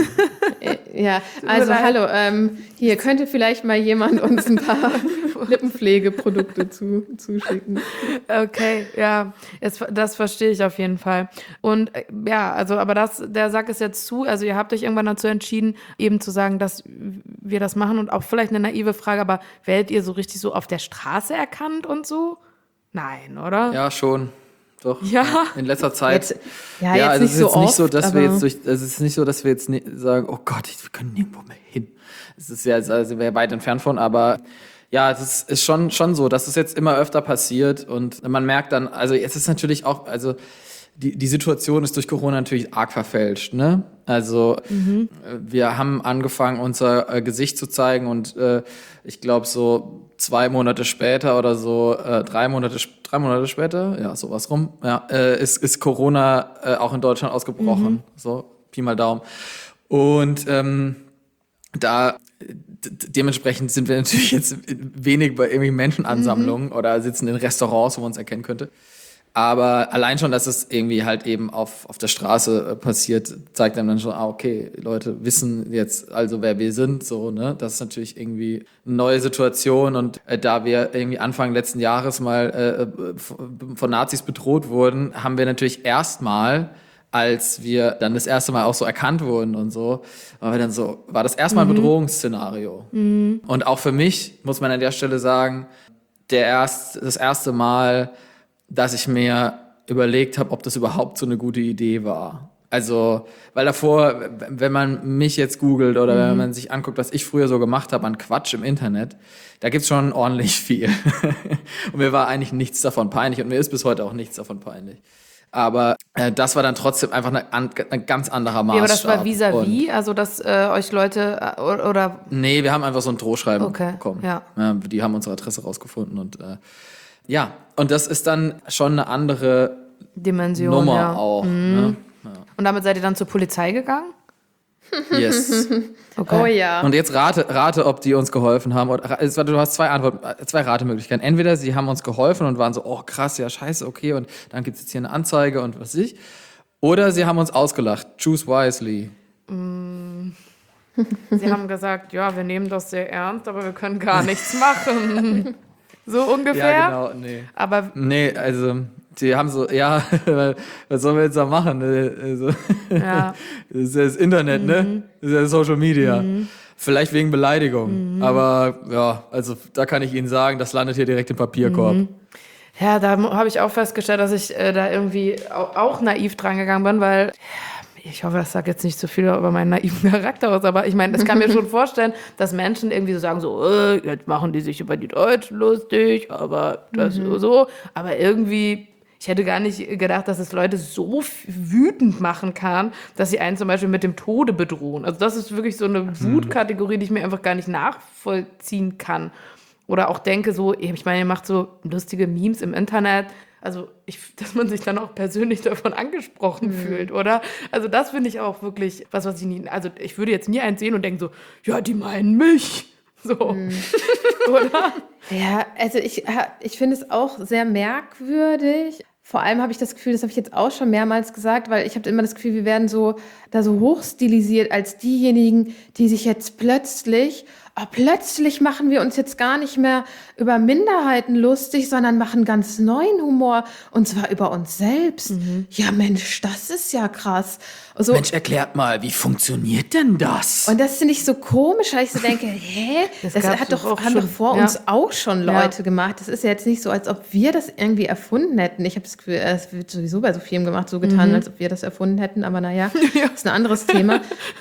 Ja, also hallo, ähm, hier könnte vielleicht mal jemand uns ein paar Lippenpflegeprodukte zu, zuschicken. Okay, ja, jetzt, das verstehe ich auf jeden Fall. Und ja, also, aber das, der Sack ist jetzt zu. Also ihr habt euch irgendwann dazu entschieden, eben zu sagen, dass wir das machen und auch vielleicht eine naive Frage, aber werdet ihr so richtig so auf der Straße erkannt und so? Nein, oder? Ja, schon. Doch. Ja. In letzter Zeit. Jetzt, ja, ja, jetzt also nicht es ist so jetzt oft, nicht so, dass aber wir jetzt durch, also es ist nicht so, dass wir jetzt sagen, oh Gott, wir können nirgendwo mehr hin. Es ist ja, also wäre weit entfernt von, aber ja, es ist, ist schon, schon so, dass es jetzt immer öfter passiert und man merkt dann, also es ist natürlich auch, also die, die Situation ist durch Corona natürlich arg verfälscht, ne? Also mhm. wir haben angefangen, unser äh, Gesicht zu zeigen und äh, ich glaube so zwei Monate später oder so, äh, drei Monate, drei Monate später, ja, sowas rum, ja, äh, ist, ist Corona äh, auch in Deutschland ausgebrochen, mhm. so, Pi mal Daumen. Und ähm, da d- dementsprechend sind wir natürlich jetzt wenig bei irgendwie Menschenansammlungen mhm. oder sitzen in Restaurants, wo man uns erkennen könnte. Aber allein schon, dass es irgendwie halt eben auf, auf der Straße äh, passiert, zeigt einem dann schon, ah, okay, Leute wissen jetzt also, wer wir sind, so, ne? Das ist natürlich irgendwie eine neue Situation und äh, da wir irgendwie Anfang letzten Jahres mal äh, von Nazis bedroht wurden, haben wir natürlich erstmal als wir dann das erste Mal auch so erkannt wurden und so, war wir dann so, war das erstmal ein mhm. Bedrohungsszenario. Mhm. Und auch für mich, muss man an der Stelle sagen, der erst, das erste Mal, dass ich mir überlegt habe, ob das überhaupt so eine gute Idee war. Also, weil davor, wenn man mich jetzt googelt oder mhm. wenn man sich anguckt, was ich früher so gemacht habe an Quatsch im Internet, da gibt's schon ordentlich viel. Und mir war eigentlich nichts davon peinlich und mir ist bis heute auch nichts davon peinlich. Aber äh, das war dann trotzdem einfach eine, ein ganz anderer Maßstab. Ja, aber das war vis-à-vis, also dass äh, euch Leute äh, oder... Nee, wir haben einfach so ein Drohschreiben okay. bekommen. Ja. Ja, die haben unsere Adresse rausgefunden und äh, ja, und das ist dann schon eine andere Dimension, Nummer ja. auch. Mhm. Ne? Ja. Und damit seid ihr dann zur Polizei gegangen? Yes. Okay. Oh ja. Und jetzt rate, rate, ob die uns geholfen haben. Du hast zwei Antworten, zwei Ratemöglichkeiten. Entweder sie haben uns geholfen und waren so, oh krass, ja scheiße, okay, und dann gibt es jetzt hier eine Anzeige und was weiß ich. Oder sie haben uns ausgelacht. Choose wisely. Mm. Sie haben gesagt, ja, wir nehmen das sehr ernst, aber wir können gar nichts machen. So ungefähr? Ja, genau, nee. Aber nee, also... Die haben so, ja, was sollen wir jetzt da machen? Also, ja. Das ist ja das Internet, mhm. ne? Das ist ja Social Media. Mhm. Vielleicht wegen Beleidigung. Mhm. Aber ja, also da kann ich Ihnen sagen, das landet hier direkt im Papierkorb. Mhm. Ja, da habe ich auch festgestellt, dass ich äh, da irgendwie auch, auch naiv dran gegangen bin, weil ich hoffe, das sagt jetzt nicht so viel über meinen naiven Charakter aus, aber ich meine, ich kann mir schon vorstellen, dass Menschen irgendwie so sagen, so, äh, jetzt machen die sich über die Deutschen lustig, aber das mhm. so, aber irgendwie... Ich hätte gar nicht gedacht, dass es Leute so wütend machen kann, dass sie einen zum Beispiel mit dem Tode bedrohen. Also das ist wirklich so eine Wutkategorie, die ich mir einfach gar nicht nachvollziehen kann. Oder auch denke so, ich meine, ihr macht so lustige Memes im Internet, also ich, dass man sich dann auch persönlich davon angesprochen mhm. fühlt, oder? Also das finde ich auch wirklich was, was ich nie, also ich würde jetzt nie eins sehen und denken so, ja, die meinen mich. So, mhm. oder? Ja, also ich, ich finde es auch sehr merkwürdig. Vor allem habe ich das Gefühl, das habe ich jetzt auch schon mehrmals gesagt, weil ich habe immer das Gefühl, wir werden so da so hochstilisiert als diejenigen, die sich jetzt plötzlich, oh, plötzlich machen wir uns jetzt gar nicht mehr über Minderheiten lustig, sondern machen ganz neuen Humor und zwar über uns selbst. Mhm. Ja, Mensch, das ist ja krass. So, Mensch, erklärt mal, wie funktioniert denn das? Und das finde ich so komisch, weil ich so denke, hä, das, das hat doch, haben schon, doch vor ja. uns auch schon Leute ja. gemacht. Das ist ja jetzt nicht so, als ob wir das irgendwie erfunden hätten. Ich habe das Gefühl, es wird sowieso bei so Filmen gemacht, so getan, mhm. als ob wir das erfunden hätten. Aber naja, ja. ist ein anderes Thema.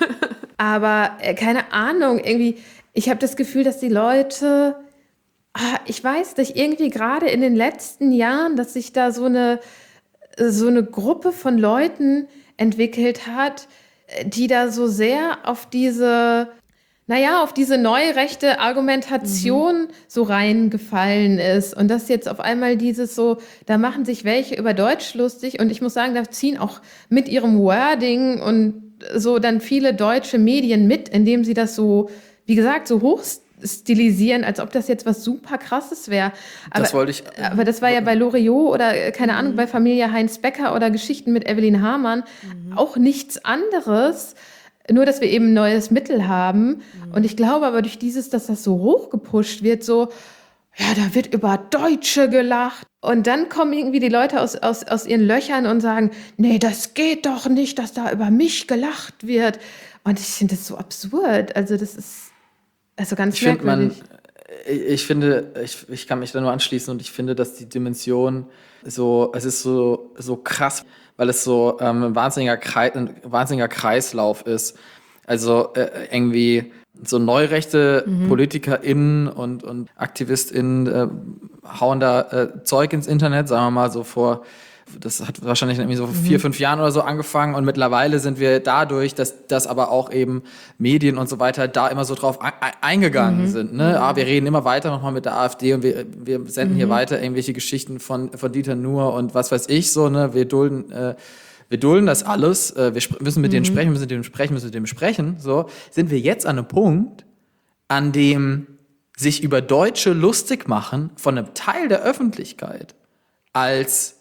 Aber äh, keine Ahnung, irgendwie, ich habe das Gefühl, dass die Leute, ah, ich weiß nicht, irgendwie gerade in den letzten Jahren, dass sich da so eine, so eine Gruppe von Leuten entwickelt hat, die da so sehr auf diese, naja, auf diese neurechte Argumentation mhm. so reingefallen ist. Und dass jetzt auf einmal dieses so, da machen sich welche über Deutsch lustig und ich muss sagen, da ziehen auch mit ihrem Wording und so dann viele deutsche Medien mit, indem sie das so, wie gesagt, so hoch stilisieren, als ob das jetzt was super Krasses wäre. Das wollte ich. Aber das war ja bei Loriot oder, keine Ahnung, mhm. bei Familie Heinz Becker oder Geschichten mit Evelyn Hamann mhm. auch nichts anderes. Nur, dass wir eben ein neues Mittel haben. Mhm. Und ich glaube aber durch dieses, dass das so hochgepusht wird, so, ja, da wird über Deutsche gelacht. Und dann kommen irgendwie die Leute aus, aus, aus ihren Löchern und sagen, nee, das geht doch nicht, dass da über mich gelacht wird. Und ich finde das so absurd. Also das ist also ganz ich find, merkwürdig. Man, ich finde, ich, ich kann mich da nur anschließen und ich finde, dass die Dimension so, es ist so, so krass, weil es so ähm, ein, wahnsinniger Kreis, ein wahnsinniger Kreislauf ist. Also äh, irgendwie so neurechte mhm. PolitikerInnen und, und AktivistInnen äh, hauen da äh, Zeug ins Internet, sagen wir mal so vor, das hat wahrscheinlich irgendwie so mhm. vier, fünf Jahren oder so angefangen und mittlerweile sind wir dadurch, dass, dass aber auch eben Medien und so weiter da immer so drauf eingegangen mhm. sind. Ne? Ah, wir reden immer weiter nochmal mit der AfD und wir, wir senden mhm. hier weiter irgendwelche Geschichten von, von Dieter Nuhr und was weiß ich so, ne? Wir dulden, äh, wir dulden das alles, äh, wir sp- müssen mit mhm. denen sprechen, müssen mit denen sprechen, müssen mit denen sprechen. So, sind wir jetzt an einem Punkt, an dem sich über Deutsche lustig machen von einem Teil der Öffentlichkeit als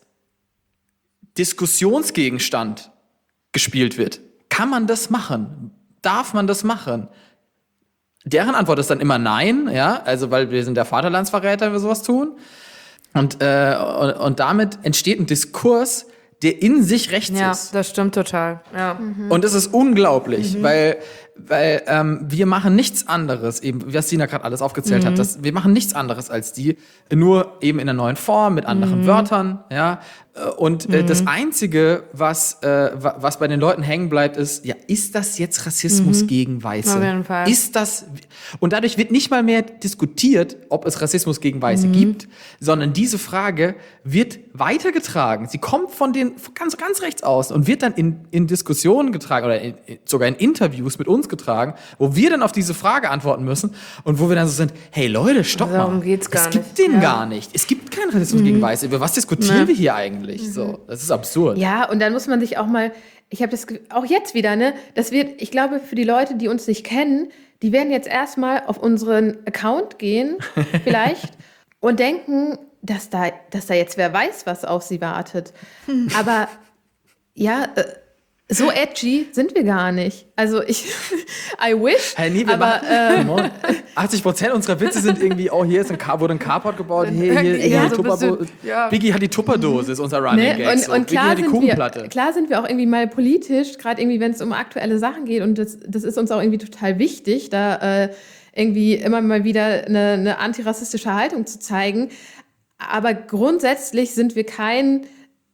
Diskussionsgegenstand gespielt wird. Kann man das machen? Darf man das machen? Deren Antwort ist dann immer nein, ja, also weil wir sind der Vaterlandsverräter, wenn wir sowas tun. Und, äh, und, und damit entsteht ein Diskurs, der in sich rechts Ja, ist. das stimmt total. Ja. Und es ist unglaublich, mhm. weil, weil ähm, wir machen nichts anderes, eben, wie Sina gerade alles aufgezählt mhm. hat, das, wir machen nichts anderes als die, nur eben in einer neuen Form, mit anderen mhm. Wörtern, ja. Und äh, mhm. das Einzige, was, äh, was bei den Leuten hängen bleibt, ist, ja, ist das jetzt Rassismus mhm. gegen Weiße? Auf jeden Fall. Ist das, und dadurch wird nicht mal mehr diskutiert, ob es Rassismus gegen Weiße mhm. gibt, sondern diese Frage wird weitergetragen. Sie kommt von den ganz, ganz rechts aus und wird dann in, in Diskussionen getragen oder in, sogar in Interviews mit uns getragen, wo wir dann auf diese Frage antworten müssen und wo wir dann so sind, hey Leute, stopp also, darum mal. geht's gar es gibt nicht. den ja. gar nicht. Es gibt keinen Rassismus mhm. gegen Weiße. Über was diskutieren ja. wir hier eigentlich? Mhm. So, das ist absurd. Ja, und dann muss man sich auch mal, ich habe das auch jetzt wieder, ne, das wird, ich glaube, für die Leute, die uns nicht kennen, die werden jetzt erstmal auf unseren Account gehen, vielleicht, und denken, dass da, dass da jetzt wer weiß, was auf sie wartet. Aber ja, äh, so edgy sind wir gar nicht. Also ich, I wish, hey, nee, wir aber machen, äh, achtzig Prozent unserer Witze sind irgendwie, oh, hier ist ein Car, wurde ein Carport gebaut, hey, hier, hier ja, die so Tupper, ja. Biggie hat die Tupperdose, ist unser Running ne? Gag. Und, so. und klar, hat die sind Kuchenplatte. wir, klar sind wir auch irgendwie mal politisch, gerade irgendwie, wenn es um aktuelle Sachen geht, und das, das ist uns auch irgendwie total wichtig, da äh, irgendwie immer mal wieder eine, eine antirassistische Haltung zu zeigen. Aber grundsätzlich sind wir kein,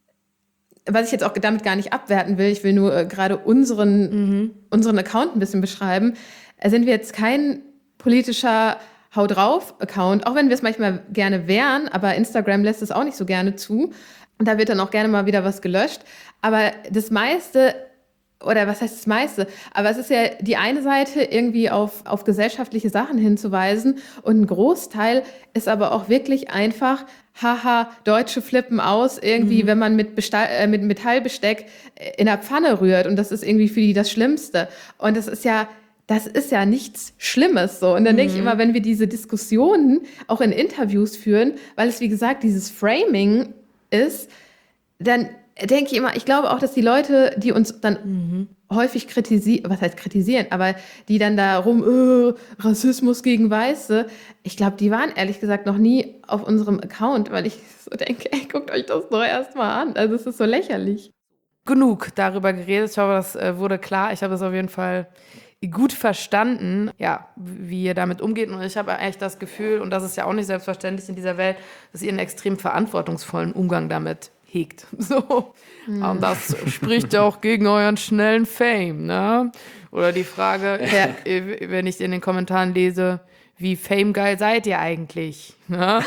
was ich jetzt auch damit gar nicht abwerten will, ich will nur äh, gerade unseren, mhm. unseren Account ein bisschen beschreiben, äh, sind wir jetzt kein politischer Hau drauf Account, auch wenn wir es manchmal gerne wären, aber Instagram lässt es auch nicht so gerne zu. Und da wird dann auch gerne mal wieder was gelöscht. Aber das meiste, oder was heißt das meiste? Aber es ist ja die eine Seite, irgendwie auf, auf gesellschaftliche Sachen hinzuweisen, und ein Großteil ist aber auch wirklich einfach, haha, Deutsche flippen aus, irgendwie, mhm. wenn man mit, Bestall, äh, mit Metallbesteck in der Pfanne rührt, und das ist irgendwie für die das Schlimmste. Und das ist ja, das ist ja nichts Schlimmes, so. Und dann mhm. denke ich immer, wenn wir diese Diskussionen auch in Interviews führen, weil es, wie gesagt, dieses Framing ist, dann denke ich immer, ich glaube auch, dass die Leute, die uns dann mhm. häufig kritisieren, was heißt kritisieren, aber die dann darum, äh, Rassismus gegen Weiße, ich glaube, die waren ehrlich gesagt noch nie auf unserem Account, weil ich so denke, ey, guckt euch das doch erstmal an. Also es ist so lächerlich. Genug darüber geredet. Ich hoffe, das äh, wurde klar. Ich habe es auf jeden Fall gut verstanden, ja, wie ihr damit umgeht. Und ich habe eigentlich das Gefühl, und das ist ja auch nicht selbstverständlich in dieser Welt, dass ihr einen extrem verantwortungsvollen Umgang damit hegt. So. Mhm. Und das spricht ja auch gegen euren schnellen Fame, ne? Oder die Frage, ja, wenn ich in den Kommentaren lese, wie famegeil seid ihr eigentlich? Ne?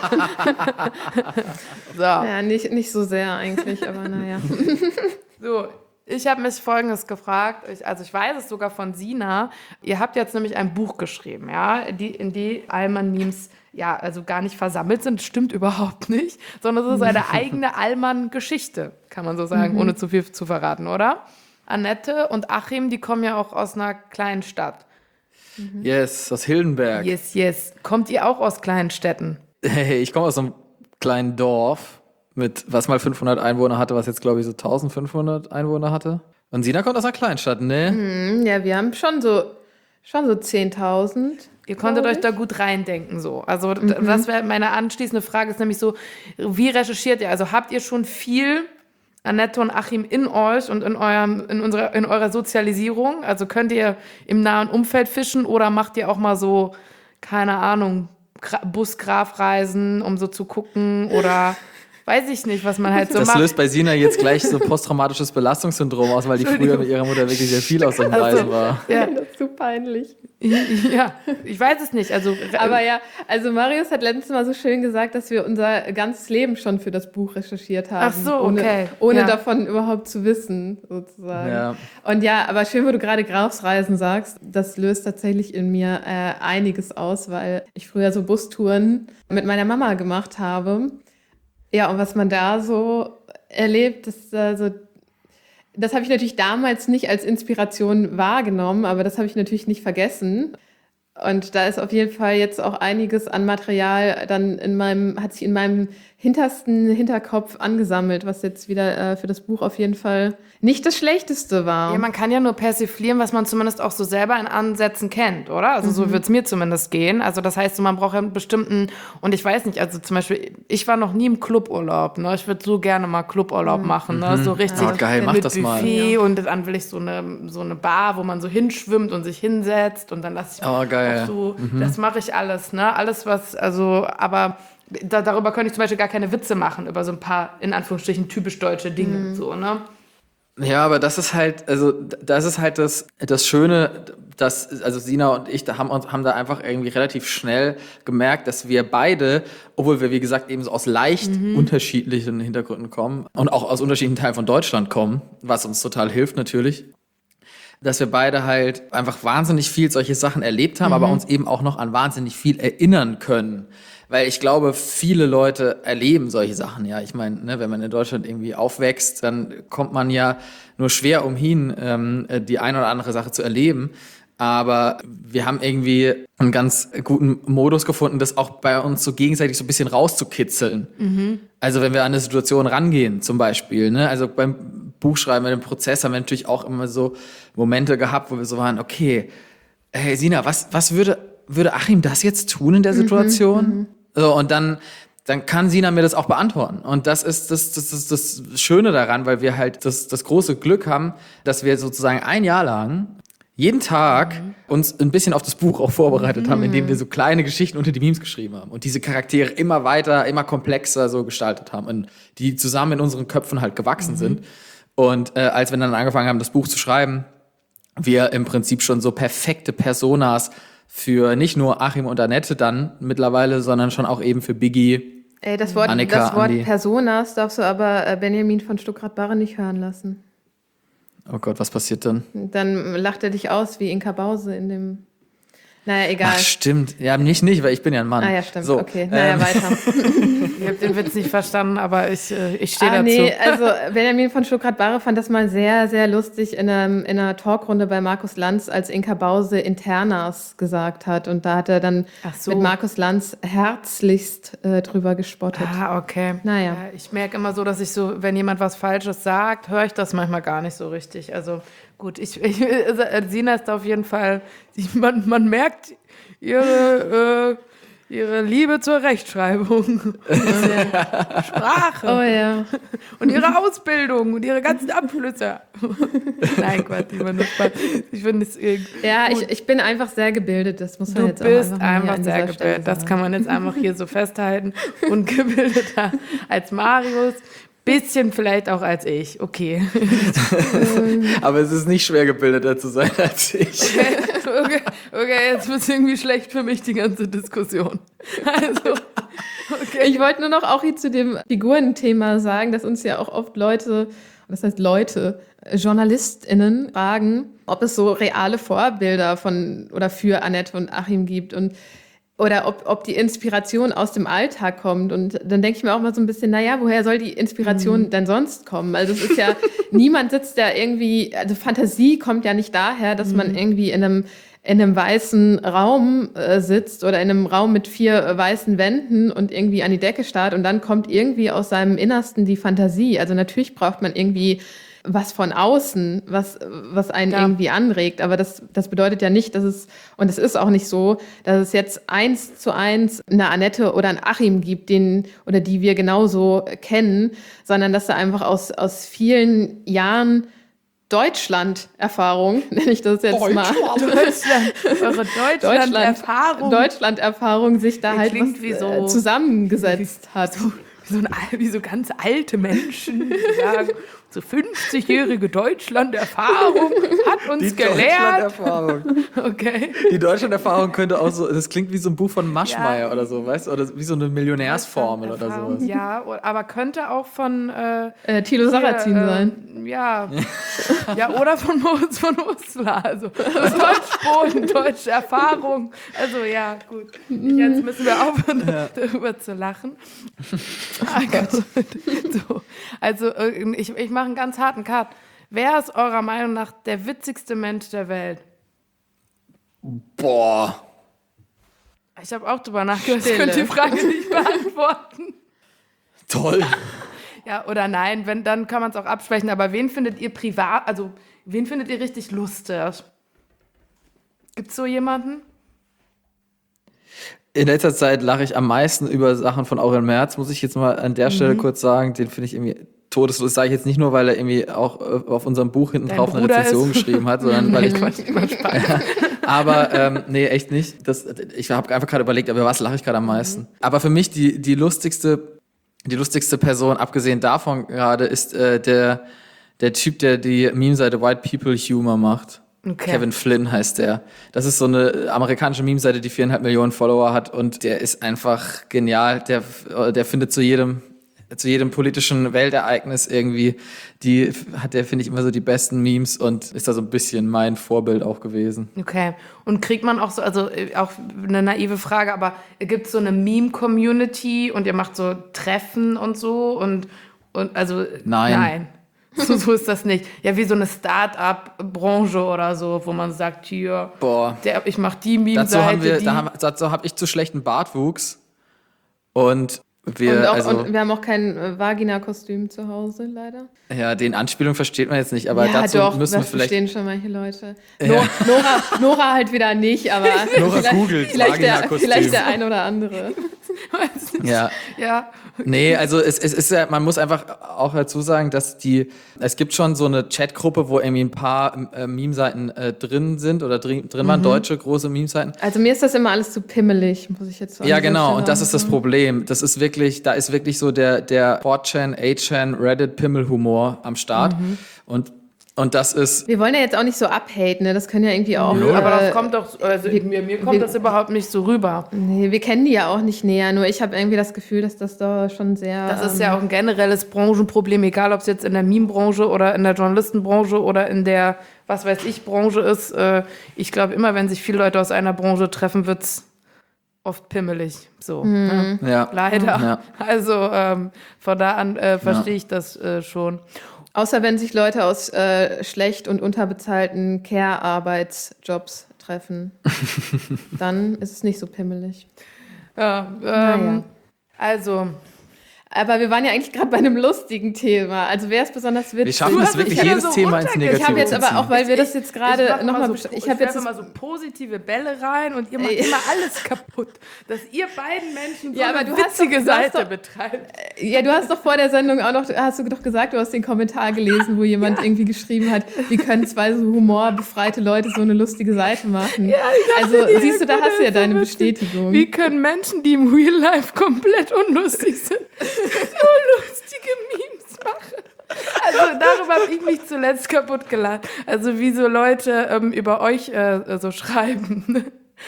So. Ja, nicht, nicht so sehr eigentlich, aber naja. So, ich habe mich Folgendes gefragt, ich, also ich weiß es sogar von Sina, ihr habt jetzt nämlich ein Buch geschrieben, ja, die, in die Allmann-Memes ja, also gar nicht versammelt sind, stimmt überhaupt nicht, sondern es ist eine eigene Allmann-Geschichte, kann man so sagen, mhm. ohne zu viel zu verraten, oder? Annette und Achim, die kommen ja auch aus einer kleinen Stadt. Mhm. Yes, aus Hildenberg. Yes, yes. Kommt ihr auch aus kleinen Städten? Hey, ich komme aus einem kleinen Dorf, mit was mal fünfhundert Einwohner hatte, was jetzt, glaube ich, so eintausendfünfhundert Einwohner hatte. Und Sina kommt aus einer Kleinstadt, ne? Mhm, ja, wir haben schon so, schon so zehntausend. Ihr konntet euch da gut reindenken, so. Also mhm. das wäre meine anschließende Frage, ist nämlich so, wie recherchiert ihr? Also habt ihr schon viel, Annette und Achim, in euch und in, eurem, in, unserer, in eurer Sozialisierung? Also könnt ihr im nahen Umfeld fischen oder macht ihr auch mal so, keine Ahnung, Bus-Graf-Reisen, um so zu gucken, oder weiß ich nicht, was man halt so das macht. Das löst bei Sina jetzt gleich so posttraumatisches Belastungssyndrom aus, weil die früher mit ihrer Mutter wirklich sehr viel aus solchen Reisen war. Ja, das ist so peinlich. Ja, ich weiß es nicht. Also, aber ja, also Marius hat letztens mal so schön gesagt, dass wir unser ganzes Leben schon für das Buch recherchiert haben. Ach so, okay. Ohne, ohne ja. davon überhaupt zu wissen, sozusagen. Ja. Und ja, aber schön, wo du gerade Grafsreisen sagst, das löst tatsächlich in mir äh, einiges aus, weil ich früher so Bustouren mit meiner Mama gemacht habe. Ja, und was man da so erlebt, das, also, das habe ich natürlich damals nicht als Inspiration wahrgenommen, aber das habe ich natürlich nicht vergessen. Und da ist auf jeden Fall jetzt auch einiges an Material dann in meinem, hat sich in meinem hintersten Hinterkopf angesammelt, was jetzt wieder äh, für das Buch auf jeden Fall nicht das Schlechteste war. Ja, man kann ja nur persiflieren, was man zumindest auch so selber in Ansätzen kennt, oder? Also mhm. so wird es mir zumindest gehen. Also das heißt, man braucht ja einen bestimmten, und ich weiß nicht, also zum Beispiel, ich war noch nie im Cluburlaub, ne? Ich würde so gerne mal Cluburlaub mhm. machen, ne? So richtig oh, geil, mach mit das Buffet mal. Und dann will ich so eine, so eine Bar, wo man so hinschwimmt und sich hinsetzt und dann lasse ich oh, geil. auch so, mhm. das mache ich alles, ne? Alles, was, also, aber da, darüber könnte ich zum Beispiel gar keine Witze machen, über so ein paar, in Anführungsstrichen, typisch deutsche Dinge, mhm. so, ne? Ja, aber das ist halt, also das ist halt das, das Schöne, dass, also Sina und ich, da haben uns, haben da einfach irgendwie relativ schnell gemerkt, dass wir beide, obwohl wir, wie gesagt, eben so aus leicht mhm. unterschiedlichen Hintergründen kommen und auch aus unterschiedlichen Teilen von Deutschland kommen, was uns total hilft natürlich, dass wir beide halt einfach wahnsinnig viel solche Sachen erlebt haben, mhm. aber uns eben auch noch an wahnsinnig viel erinnern können. Weil ich glaube, viele Leute erleben solche Sachen, ja. Ich meine, ne, wenn man in Deutschland irgendwie aufwächst, dann kommt man ja nur schwer umhin, ähm, die eine oder andere Sache zu erleben. Aber wir haben irgendwie einen ganz guten Modus gefunden, das auch bei uns so gegenseitig so ein bisschen rauszukitzeln. Mhm. Also wenn wir an eine Situation rangehen zum Beispiel, ne, also beim Buchschreiben, bei dem Prozess haben wir natürlich auch immer so Momente gehabt, wo wir so waren, okay, hey Sina, was, was würde, würde Achim das jetzt tun in der Situation? Mhm, so, und dann, dann kann Sina mir das auch beantworten. Und das ist das, das, das, das Schöne daran, weil wir halt das, das große Glück haben, dass wir sozusagen ein Jahr lang jeden Tag mhm. uns ein bisschen auf das Buch auch vorbereitet mhm. haben, indem wir so kleine Geschichten unter die Memes geschrieben haben und diese Charaktere immer weiter, immer komplexer so gestaltet haben und die zusammen in unseren Köpfen halt gewachsen mhm. sind. Und äh, als wir dann angefangen haben, das Buch zu schreiben, wir im Prinzip schon so perfekte Personas für nicht nur Achim und Annette dann mittlerweile, sondern schon auch eben für Biggie, Ey, das Wort, Annika, das Wort Andi. Personas darfst du aber äh, Benjamin von Stuckrad-Barre nicht hören lassen. Oh Gott, was passiert dann? Dann lacht er dich aus wie Inka Bause in dem... Naja, egal. Ach, stimmt. Ja, mich nicht, weil ich bin ja ein Mann. Ah ja, stimmt. So, okay, naja, ähm. weiter. Ich habe den Witz nicht verstanden, aber ich, ich stehe ah, dazu. Nee, also Benjamin von Stuckrad-Barre fand das mal sehr, sehr lustig in einer, in einer Talkrunde bei Markus Lanz, als Inka Bause Internas gesagt hat. Und da hat er dann so. mit Markus Lanz herzlichst äh, drüber gespottet. Ah, okay. Naja. Ja, ich merke immer so, dass ich so, wenn jemand was Falsches sagt, höre ich das manchmal gar nicht so richtig. Also gut, ich, ich also, Sina ist auf jeden Fall, man, man merkt ihre, äh, ihre Liebe zur Rechtschreibung, Sprache oh, ja. und ihre Ausbildung und ihre ganzen Abschlüsse. Nein, Quatsch, immer nur Spaß. Ich finde es Ja, ich, ich bin einfach sehr gebildet, das muss man Du jetzt auch bist einfach, einfach an sehr dieser Stelle gebildet, das sagen. kann man jetzt einfach hier so festhalten. Und gebildeter als Marius. Bisschen vielleicht auch als ich, okay. Aber es ist nicht schwer, gebildeter zu sein als ich. Okay, okay, jetzt wird es irgendwie schlecht für mich, die ganze Diskussion. Also, okay. Ich wollte nur noch auch hier zu dem Figurenthema sagen, dass uns ja auch oft Leute, das heißt Leute, JournalistInnen fragen, ob es so reale Vorbilder von oder für Annette und Achim gibt und oder ob, ob die Inspiration aus dem Alltag kommt. Und dann denke ich mir auch mal so ein bisschen, naja, woher soll die Inspiration mhm. denn sonst kommen? Also es ist ja, niemand sitzt da irgendwie, also Fantasie kommt ja nicht daher, dass mhm. man irgendwie in einem, in einem weißen Raum äh, sitzt oder in einem Raum mit vier äh, weißen Wänden und irgendwie an die Decke starrt und dann kommt irgendwie aus seinem Innersten die Fantasie. Also natürlich braucht man irgendwie was von außen, was, was einen ja. irgendwie anregt. Aber das, das bedeutet ja nicht, dass es, und es ist auch nicht so, dass es jetzt eins zu eins eine Annette oder einen Achim gibt, den oder die wir genauso kennen, sondern dass da einfach aus, aus vielen Jahren Deutschland-Erfahrung, nenne ich das jetzt mal. Deutschland, eure Deutschland-Erfahrung. Deutschland-Erfahrung sich da Der halt was wie so, äh, zusammengesetzt wie, hat. So, wie, so ein, wie so ganz alte Menschen, die sagen, so fünfzigjährige Deutschland-Erfahrung hat uns Die gelehrt. Deutschland-Erfahrung. Okay. Die Deutschland-Erfahrung könnte auch so, das klingt wie so ein Buch von Maschmeyer ja. oder so, weißt du? Oder wie so eine Millionärsformel oder sowas. Ja, aber könnte auch von äh, äh, Thilo Sarrazin äh, sein. Ja. Ja, oder von Moritz von Uslar. Also Deutschboden, deutsche Erfahrung. Also ja, gut. Jetzt müssen wir aufhören, ja. darüber zu lachen. Ah, Gott. So. Also ich, ich mache einen ganz harten Cut. Wer ist eurer Meinung nach der witzigste Mensch der Welt? Boah. Ich habe auch drüber nachgedacht, ich Stille. könnte die Frage nicht beantworten. Toll. Ja, oder nein, wenn, dann kann man es auch absprechen. Aber wen findet ihr privat, also wen findet ihr richtig lustig? Gibt's so jemanden? In letzter Zeit lache ich am meisten über Sachen von Aurel Merz, muss ich jetzt mal an der Stelle kurz sagen. Den finde ich irgendwie todeslos. Sage ich jetzt nicht nur, weil er irgendwie auch äh, auf unserem Buch hinten Dein drauf eine Bruder Rezension ist- geschrieben hat, sondern weil ich Quatsch, immer Spaß. Aber ähm, nee, echt nicht. Das, ich habe einfach gerade überlegt, über was lache ich gerade am meisten. Aber für mich die, die lustigste, die lustigste Person, abgesehen davon gerade, ist äh, der, der Typ, der die Meme-Seite White People Humor macht. Okay. Kevin Flynn heißt der. Das ist so eine amerikanische Meme-Seite, die viereinhalb Millionen Follower hat und der ist einfach genial. Der, der findet zu jedem zu jedem politischen Weltereignis irgendwie, die hat der, finde ich, immer so die besten Memes und ist da so ein bisschen mein Vorbild auch gewesen. Okay. Und kriegt man auch so, also äh, auch eine naive Frage, aber gibt es so eine Meme-Community und ihr macht so Treffen und so und, und also Nein. Nein. So, so ist das nicht. Ja, wie so eine Start-up-Branche oder so, wo man sagt, hier, Boah. der, ich mach die Dazu Meme-Seite, haben wir, die... da haben, dazu habe ich zu schlechten Bartwuchs und wir, und, auch, also, und wir haben auch kein äh, Vagina-Kostüm zu Hause, leider. ja, den Anspielung versteht man jetzt nicht, aber ja, dazu doch, müssen wir das vielleicht. verstehen schon manche Leute. No, Nora, Nora halt wieder nicht, aber Nora vielleicht, googelt vielleicht, der, Vagina-Kostüm. vielleicht der ein oder andere. Ja. Ja, Nee, also es, es ist ja, man muss einfach auch dazu sagen, dass die, es gibt schon so eine Chatgruppe, wo irgendwie ein paar äh, Meme-Seiten äh, drin sind oder drin, drin waren, deutsche große Meme-Seiten. Also mir ist das immer alles zu pimmelig, muss ich jetzt sagen. Ja, genau, und das ist das Problem. Das ist wirklich, da ist wirklich so der, der four chan, eight chan, Reddit-Pimmel-Humor am Start. Und, und das ist, Wir wollen ja jetzt auch nicht so abhaten, ne? Das können ja irgendwie auch... Nö, aber das äh, kommt doch, also wir- mir, mir kommt wir- das überhaupt nicht so rüber. Nee, wir kennen die ja auch nicht näher, nur ich habe irgendwie das Gefühl, dass das da schon sehr... Das ist ähm, ja auch ein generelles Branchenproblem, egal ob es jetzt in der Meme-Branche oder in der Journalistenbranche oder in der, was weiß ich, Branche ist. Äh, Ich glaube, immer wenn sich viele Leute aus einer Branche treffen, wird es oft pimmelig. So, ne? ja. Leider. Ja. Also ähm, von da an äh, verstehe ich das äh, schon. Außer wenn sich Leute aus äh, schlecht und unterbezahlten Care-Arbeitsjobs treffen, dann ist es nicht so pimmelig. Ja, ähm, Naja. Also, Aber wir waren ja eigentlich gerade bei einem lustigen Thema. Also wer ist besonders witzig? Wir schaffen es wirklich, ich hab jedes so Thema ins runterge- Negative Ich habe jetzt zu aber ziehen. auch, weil wir das jetzt ich gerade mach nochmal... immer so, Ich ich habe jetzt... werfe immer so positive Bälle rein und ihr macht Ey. immer alles kaputt. Dass ihr beiden Menschen so Ja, aber eine du hast witzige doch- du hast Seite doch- betreibt. Ja, du hast doch vor der Sendung auch noch, hast du doch gesagt, du hast den Kommentar gelesen, wo jemand irgendwie geschrieben hat, wie können zwei so humorbefreite Leute so eine lustige Seite machen. Ja, ich also dachte, die siehst du, da hast du ja so deine witzig. Bestätigung. Wie können Menschen, die im Real Life komplett unlustig sind, so lustige Memes machen? Also darüber habe ich mich zuletzt kaputt gelacht. Also wie so Leute ähm, über euch äh, so schreiben.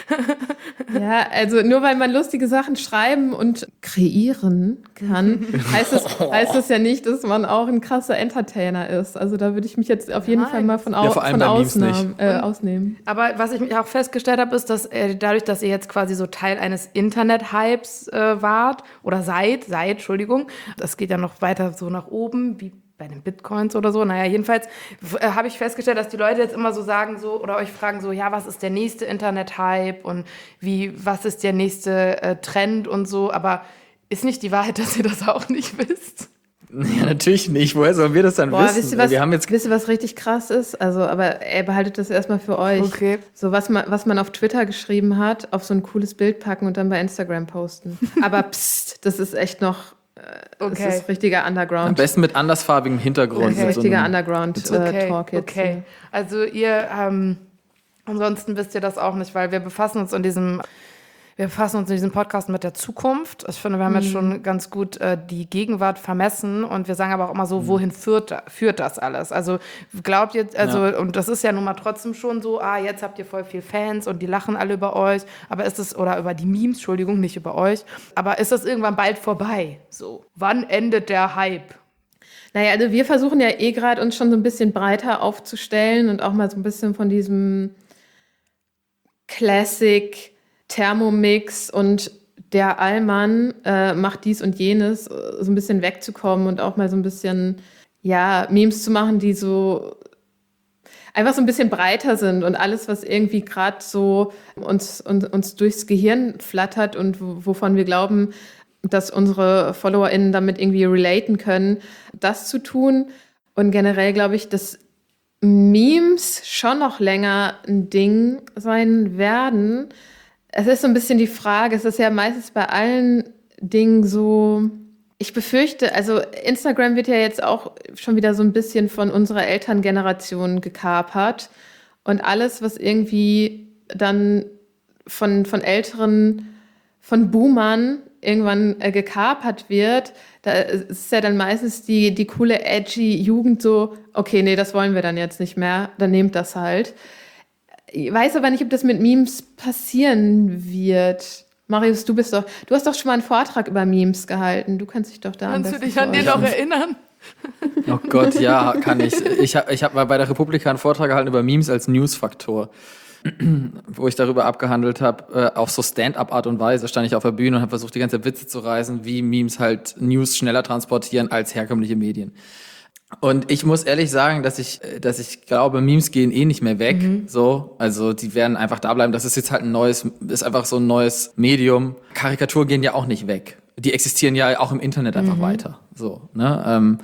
Ja, also nur weil man lustige Sachen schreiben und kreieren kann, heißt es, heißt es ja nicht, dass man auch ein krasser Entertainer ist. Also da würde ich mich jetzt auf jeden Nein. Fall mal von, au Ja, vor allem von bei Memes Ausnahmen, äh, ausnehmen. Aber was ich mich auch festgestellt habe, ist, dass äh, dadurch, dass ihr jetzt quasi so Teil eines Internet-Hypes äh, wart oder seid, seid, Entschuldigung, das geht ja noch weiter so nach oben, wie bei den Bitcoins oder so. Naja, jedenfalls äh, habe ich festgestellt, dass die Leute jetzt immer so sagen so oder euch fragen so, ja, was ist der nächste Internet-Hype und wie, was ist der nächste äh, Trend und so. Aber ist nicht die Wahrheit, dass ihr das auch nicht wisst? Ja, natürlich nicht. Woher sollen wir das dann Boah, wissen? wisst ihr, was, wir haben jetzt wisst ihr, was richtig krass ist? Also, aber ey, behaltet das erstmal für euch. Okay. So, was man, was man auf Twitter geschrieben hat, auf so ein cooles Bild packen und dann bei Instagram posten. Aber pst, das ist echt noch, äh, Okay. das ist richtiger Underground. am besten mit andersfarbigem Hintergrund. Das ist mit so richtiger einem- Underground-Talk Okay, jetzt. okay. Also ihr, ähm, ansonsten wisst ihr das auch nicht, weil wir befassen uns in diesem, wir befassen uns in diesem Podcast mit der Zukunft. Ich finde, wir haben jetzt schon ganz gut äh, die Gegenwart vermessen und wir sagen aber auch immer so, wohin führt, führt das alles? Also glaubt ihr, also Ja. und das ist ja nun mal trotzdem schon so, ah, jetzt habt ihr voll viel Fans und die lachen alle über euch, aber ist es, oder über die Memes, Entschuldigung, nicht über euch, aber ist das irgendwann bald vorbei? So, wann endet der Hype? Naja, also wir versuchen ja eh gerade uns schon so ein bisschen breiter aufzustellen und auch mal so ein bisschen von diesem Classic Thermomix und der Allmann äh, macht dies und jenes, äh, so ein bisschen wegzukommen und auch mal so ein bisschen, ja, Memes zu machen, die so, einfach so ein bisschen breiter sind und alles, was irgendwie gerade so uns, uns, uns durchs Gehirn flattert und wovon wir glauben, dass unsere FollowerInnen damit irgendwie relaten können, das zu tun. Und generell glaube ich, dass Memes schon noch länger ein Ding sein werden. Es ist so ein bisschen die Frage, es ist ja meistens bei allen Dingen so, ich befürchte, also Instagram wird ja jetzt auch schon wieder so ein bisschen von unserer Elterngeneration gekapert. Und alles, was irgendwie dann von, von älteren, von Boomern irgendwann äh, gekapert wird, da ist ja dann meistens die, die coole, edgy Jugend so, okay, nee, das wollen wir dann jetzt nicht mehr, dann nehmt das halt. Ich weiß aber nicht, ob das mit Memes passieren wird. Marius, du bist doch, du hast doch schon mal einen Vortrag über Memes gehalten. Du kannst dich doch da Kannst du dich an den noch erinnern? Oh Gott, ja, kann ich. Ich habe ich hab mal bei der Republika einen Vortrag gehalten über Memes als Newsfaktor, wo ich darüber abgehandelt habe, äh, auf so Stand-up-Art und Weise stand ich auf der Bühne und habe versucht, die ganze Zeit Witze zu reißen, wie Memes halt News schneller transportieren als herkömmliche Medien. Und ich muss ehrlich sagen, dass ich, dass ich glaube, Memes gehen eh nicht mehr weg. Mhm. So, also die werden einfach da bleiben. Das ist jetzt halt ein neues, ist einfach so ein neues Medium. Karikaturen gehen ja auch nicht weg. Die existieren ja auch im Internet einfach mhm. weiter. So, ne? Ähm,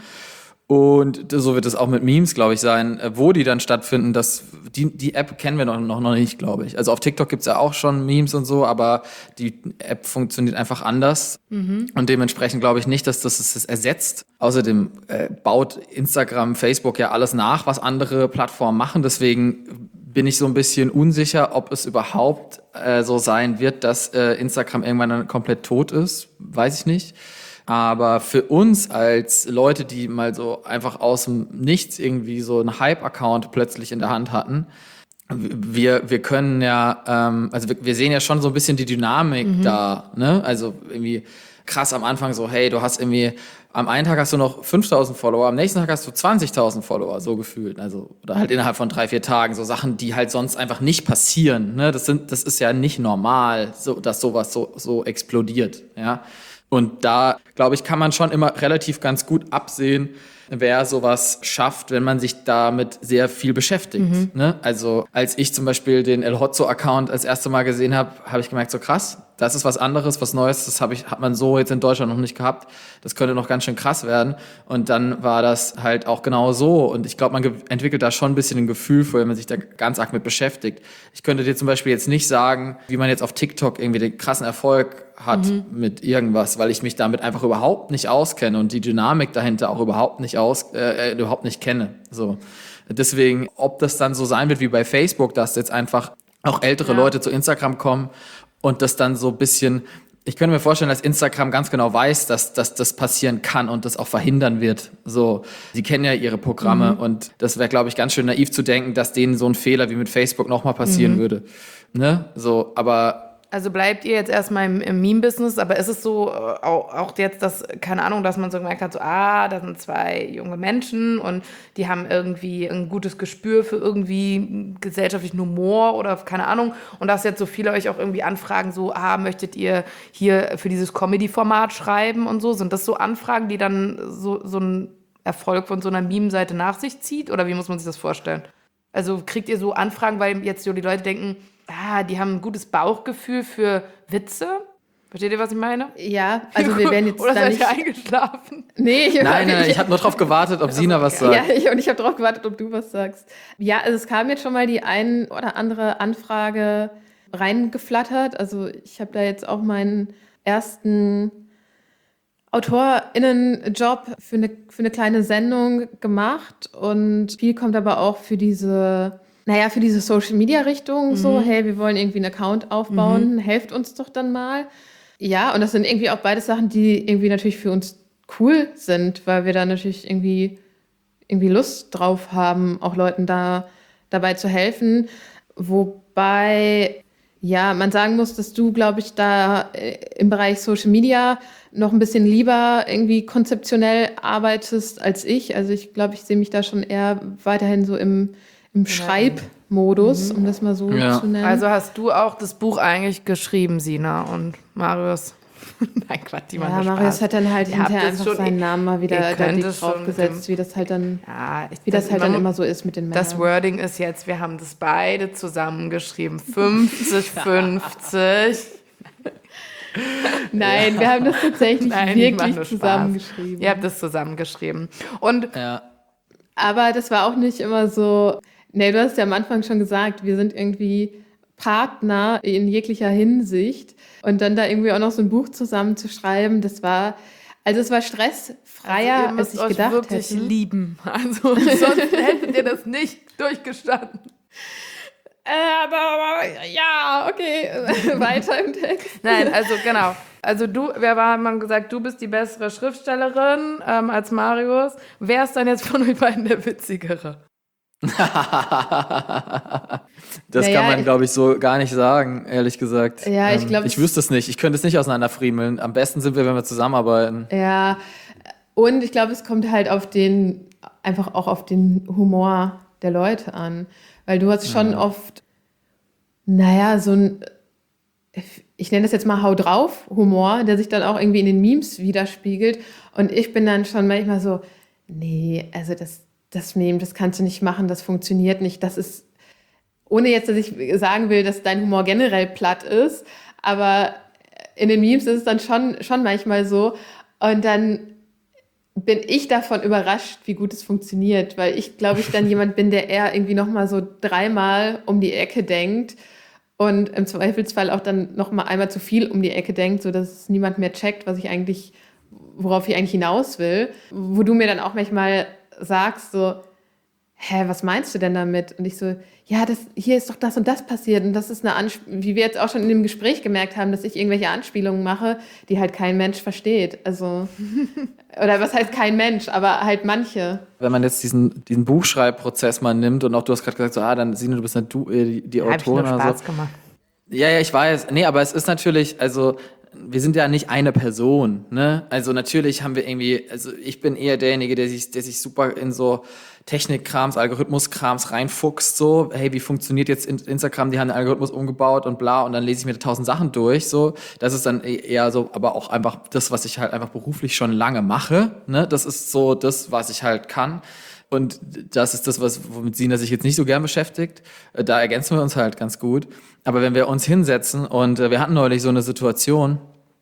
und so wird es auch mit Memes, glaube ich, sein, wo die dann stattfinden. Das, die, die App kennen wir noch, noch, noch nicht, glaube ich. Also auf TikTok gibt's ja auch schon Memes und so, aber die App funktioniert einfach anders. Mhm. Und dementsprechend glaube ich nicht, dass das es ersetzt. Außerdem äh, baut Instagram, Facebook ja alles nach, was andere Plattformen machen. Deswegen bin ich so ein bisschen unsicher, ob es überhaupt äh, so sein wird, dass äh, Instagram irgendwann dann komplett tot ist. Weiß ich nicht. Aber für uns als Leute, die mal so einfach aus dem Nichts irgendwie so einen Hype-Account plötzlich in der Hand hatten, wir, wir können ja, ähm, also wir, wir sehen ja schon so ein bisschen die Dynamik mhm. da, ne? Also irgendwie krass am Anfang so, hey, du hast irgendwie, am einen Tag hast du noch fünftausend Follower, am nächsten Tag hast du zwanzigtausend Follower, so gefühlt. Also, oder halt innerhalb von drei, vier Tagen, so Sachen, die halt sonst einfach nicht passieren, ne? Das sind, das ist ja nicht normal, so, dass sowas so, so explodiert, ja? Und da, glaube ich, kann man schon immer relativ ganz gut absehen, wer sowas schafft, wenn man sich damit sehr viel beschäftigt. Mhm. Ne? Also als ich zum Beispiel den El Hotzo-Account als erste Mal gesehen habe, habe ich gemerkt, so krass, das ist was anderes, was Neues, das hab ich, hat man so jetzt in Deutschland noch nicht gehabt. Das könnte noch ganz schön krass werden. Und dann war das halt auch genau so. Und ich glaube, man ge- entwickelt da schon ein bisschen ein Gefühl für, wenn man sich da ganz arg mit beschäftigt. Ich könnte dir zum Beispiel jetzt nicht sagen, wie man jetzt auf TikTok irgendwie den krassen Erfolg hat mhm. mit irgendwas, weil ich mich damit einfach überhaupt nicht auskenne und die Dynamik dahinter auch überhaupt nicht aus, äh, überhaupt nicht kenne. So. Deswegen, ob das dann so sein wird wie bei Facebook, dass jetzt einfach auch ältere ja. Leute zu Instagram kommen und das dann so ein bisschen, ich könnte mir vorstellen, dass Instagram ganz genau weiß, dass, dass das passieren kann und das auch verhindern wird. So, sie kennen ja ihre Programme mhm. und das wäre, glaube ich, ganz schön naiv zu denken, dass denen so ein Fehler wie mit Facebook nochmal passieren mhm. würde. Ne? So, aber also bleibt ihr jetzt erstmal im, im Meme-Business, aber ist es so, äh, auch, auch jetzt, dass, keine Ahnung, dass man so gemerkt hat, so, ah, da sind zwei junge Menschen und die haben irgendwie ein gutes Gespür für irgendwie gesellschaftlichen Humor oder keine Ahnung und dass jetzt so viele euch auch irgendwie anfragen, so, ah, möchtet ihr hier für dieses Comedy-Format schreiben und so? Sind das so Anfragen, die dann so, so einen Erfolg von so einer Meme-Seite nach sich zieht oder wie muss man sich das vorstellen? Also kriegt ihr so Anfragen, weil jetzt so die Leute denken, ah, die haben ein gutes Bauchgefühl für Witze. Versteht ihr, was ich meine? Ja, also wir werden jetzt Oder da seid nicht... ihr eingeschlafen? Nee, ich, nein, nein, ich habe nur drauf gewartet, ob Sina was sagt. Ja, ich, und ich habe drauf gewartet, ob du was sagst. Ja, also es kam jetzt schon mal die ein oder andere Anfrage reingeflattert. Also ich habe da jetzt auch meinen ersten AutorInnen-Job für eine, für eine kleine Sendung gemacht und viel kommt aber auch für diese... Naja, für diese Social-Media-Richtung mhm. so, hey, wir wollen irgendwie einen Account aufbauen, mhm. helft uns doch dann mal. Ja, und das sind irgendwie auch beide Sachen, die irgendwie natürlich für uns cool sind, weil wir da natürlich irgendwie, irgendwie Lust drauf haben, auch Leuten da dabei zu helfen. Wobei, ja, man sagen muss, dass du, glaube ich, da im Bereich Social-Media noch ein bisschen lieber irgendwie konzeptionell arbeitest als ich. Also ich glaube, ich sehe mich da schon eher weiterhin so im im Schreibmodus, mhm. um das mal so ja. zu nennen. Also hast du auch das Buch eigentlich geschrieben, Sina und Marius? Nein, Quatsch, die Ja, machen nur Marius Spaß. hat dann halt Ihr habt hinterher es einfach schon- seinen Namen mal ihr wieder da könnt dick es schon draufgesetzt, mit wie das halt dann, Ja, ich, wie das halt dann man- immer so ist mit den Männern. Das Wording ist jetzt, wir haben das beide zusammengeschrieben. fünfzig, fünfzig. Nein, wir haben das tatsächlich Nein, ich mach wirklich nur Spaß. zusammengeschrieben. Ihr habt das zusammengeschrieben. Und Ja. Aber das war auch nicht immer so, nee, du hast ja am Anfang schon gesagt, wir sind irgendwie Partner in jeglicher Hinsicht. Und dann da irgendwie auch noch so ein Buch zusammen zu schreiben, das war, also es war stressfreier, ihr als müsst ich euch gedacht wirklich hätte. lieben. Also sonst hättet ihr das nicht durchgestanden. Äh, aber, aber, ja, okay, weiter im Text. Nein, also genau. Also du, wer war, haben gesagt, du bist die bessere Schriftstellerin ähm, als Marius. Wer ist dann jetzt von euch beiden der witzigere? Das Naja, kann man, ich- glaube ich, so gar nicht sagen, ehrlich gesagt. Ja, ich Ähm, glaub, Ich es- wüsste es nicht. Ich könnte es nicht auseinanderfriemeln. Am besten sind wir, wenn wir zusammenarbeiten. Ja, und ich glaube, es kommt halt auf den, einfach auch auf den Humor der Leute an. Weil du hast schon oft, naja, so ein, ich nenne das jetzt mal Hau drauf Humor, der sich dann auch irgendwie in den Memes widerspiegelt. Und ich bin dann schon manchmal so, nee, also das, das Meme, das kannst du nicht machen, das funktioniert nicht. Das ist, ohne jetzt, dass ich sagen will, dass dein Humor generell platt ist, aber in den Memes ist es dann schon, schon manchmal so. Und dann bin ich davon überrascht, wie gut es funktioniert, weil ich, glaube ich, dann jemand bin, der eher irgendwie nochmal so dreimal um die Ecke denkt und im Zweifelsfall auch dann nochmal einmal zu viel um die Ecke denkt, sodass es niemand mehr checkt, was ich eigentlich, worauf ich eigentlich hinaus will. Wo du mir dann auch manchmal sagst, so, hä, was meinst du denn damit? Und ich so, ja, das, hier ist doch das und das passiert. Und das ist eine Anspielung, wie wir jetzt auch schon in dem Gespräch gemerkt haben, dass ich irgendwelche Anspielungen mache, die halt kein Mensch versteht. Also, oder was heißt kein Mensch, aber halt manche. Wenn man jetzt diesen, diesen Buchschreibprozess mal nimmt und auch du hast gerade gesagt, so, ah, dann Sine, du bist nicht du, äh, die, die Hab ich nur Autorin oder Spaß so. gemacht. Ja, ja, ich weiß. Nee, aber es ist natürlich, also wir sind ja nicht eine Person, ne? Also natürlich haben wir irgendwie, also ich bin eher derjenige, der sich, der sich super in so Technikkrams, Algorithmuskrams reinfuchst, so, hey, wie funktioniert jetzt Instagram, die haben den Algorithmus umgebaut und bla, und dann lese ich mir tausend Sachen durch, so. Das ist dann eher so, aber auch einfach das, was ich halt einfach beruflich schon lange mache, ne? Das ist so das, was ich halt kann. Und das ist das, was, womit Sina sich jetzt nicht so gern beschäftigt. Da ergänzen wir uns halt ganz gut. Aber wenn wir uns hinsetzen und äh, wir hatten neulich so eine Situation,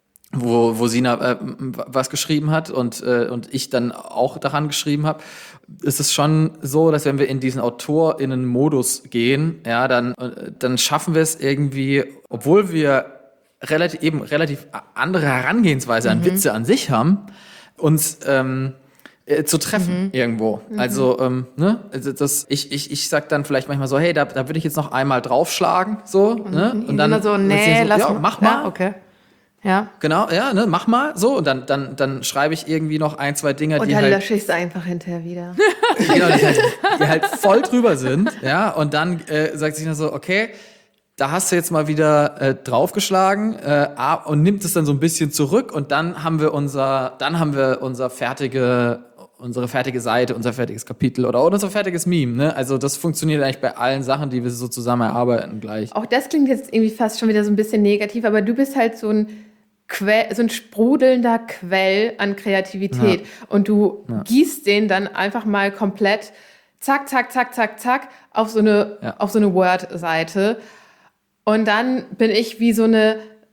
wo, wo Sina äh, was geschrieben hat und, äh, und ich dann auch daran geschrieben habe, ist es schon so, dass wenn wir in diesen AutorInnen-Modus gehen, ja, dann, äh, dann schaffen wir es irgendwie, obwohl wir relativ, eben relativ andere Herangehensweise an Witze an sich haben, uns ähm, äh, zu treffen Mhm. irgendwo. Mhm. Also, ähm, ne, also das, ich, ich, ich sag dann vielleicht manchmal so, hey, da, da würde ich jetzt noch einmal draufschlagen, so, ne? Und dann immer so, und nee, so, lass ja, mal. mach mal. Ja, okay. Ja. Genau, ja, ne, mach mal, so, und dann, dann, dann schreibe ich irgendwie noch ein, zwei Dinge, Und die dann halt, lösche ich es einfach hinterher wieder. genau, die, halt, die halt voll drüber sind, ja, und dann äh, sagt sich dann so, okay, da hast du jetzt mal wieder äh, draufgeschlagen äh, und nimmt es dann so ein bisschen zurück, und dann haben wir unser, dann haben wir unser fertige, unsere fertige Seite, unser fertiges Kapitel oder, oder unser fertiges Meme, ne? Also das funktioniert eigentlich bei allen Sachen, die wir so zusammen erarbeiten, gleich. Auch das klingt jetzt irgendwie fast schon wieder so ein bisschen negativ, aber du bist halt so ein Quell, so ein sprudelnder Quell an Kreativität. Ja. Und du ja. gießt den dann einfach mal komplett zack, zack, zack, zack, zack auf so eine, ja. auf so eine Word-Seite. Und dann bin ich wie so eine,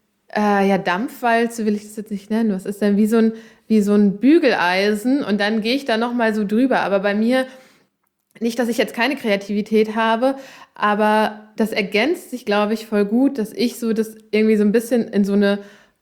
äh, ja, Dampfwalze will ich das jetzt nicht nennen. Was ist denn wie so ein, wie so ein Bügeleisen? Und dann gehe ich da nochmal so drüber. Aber bei mir, nicht, dass ich jetzt keine Kreativität habe, aber das ergänzt sich, glaube ich, voll gut, dass ich so das irgendwie so ein bisschen in so eine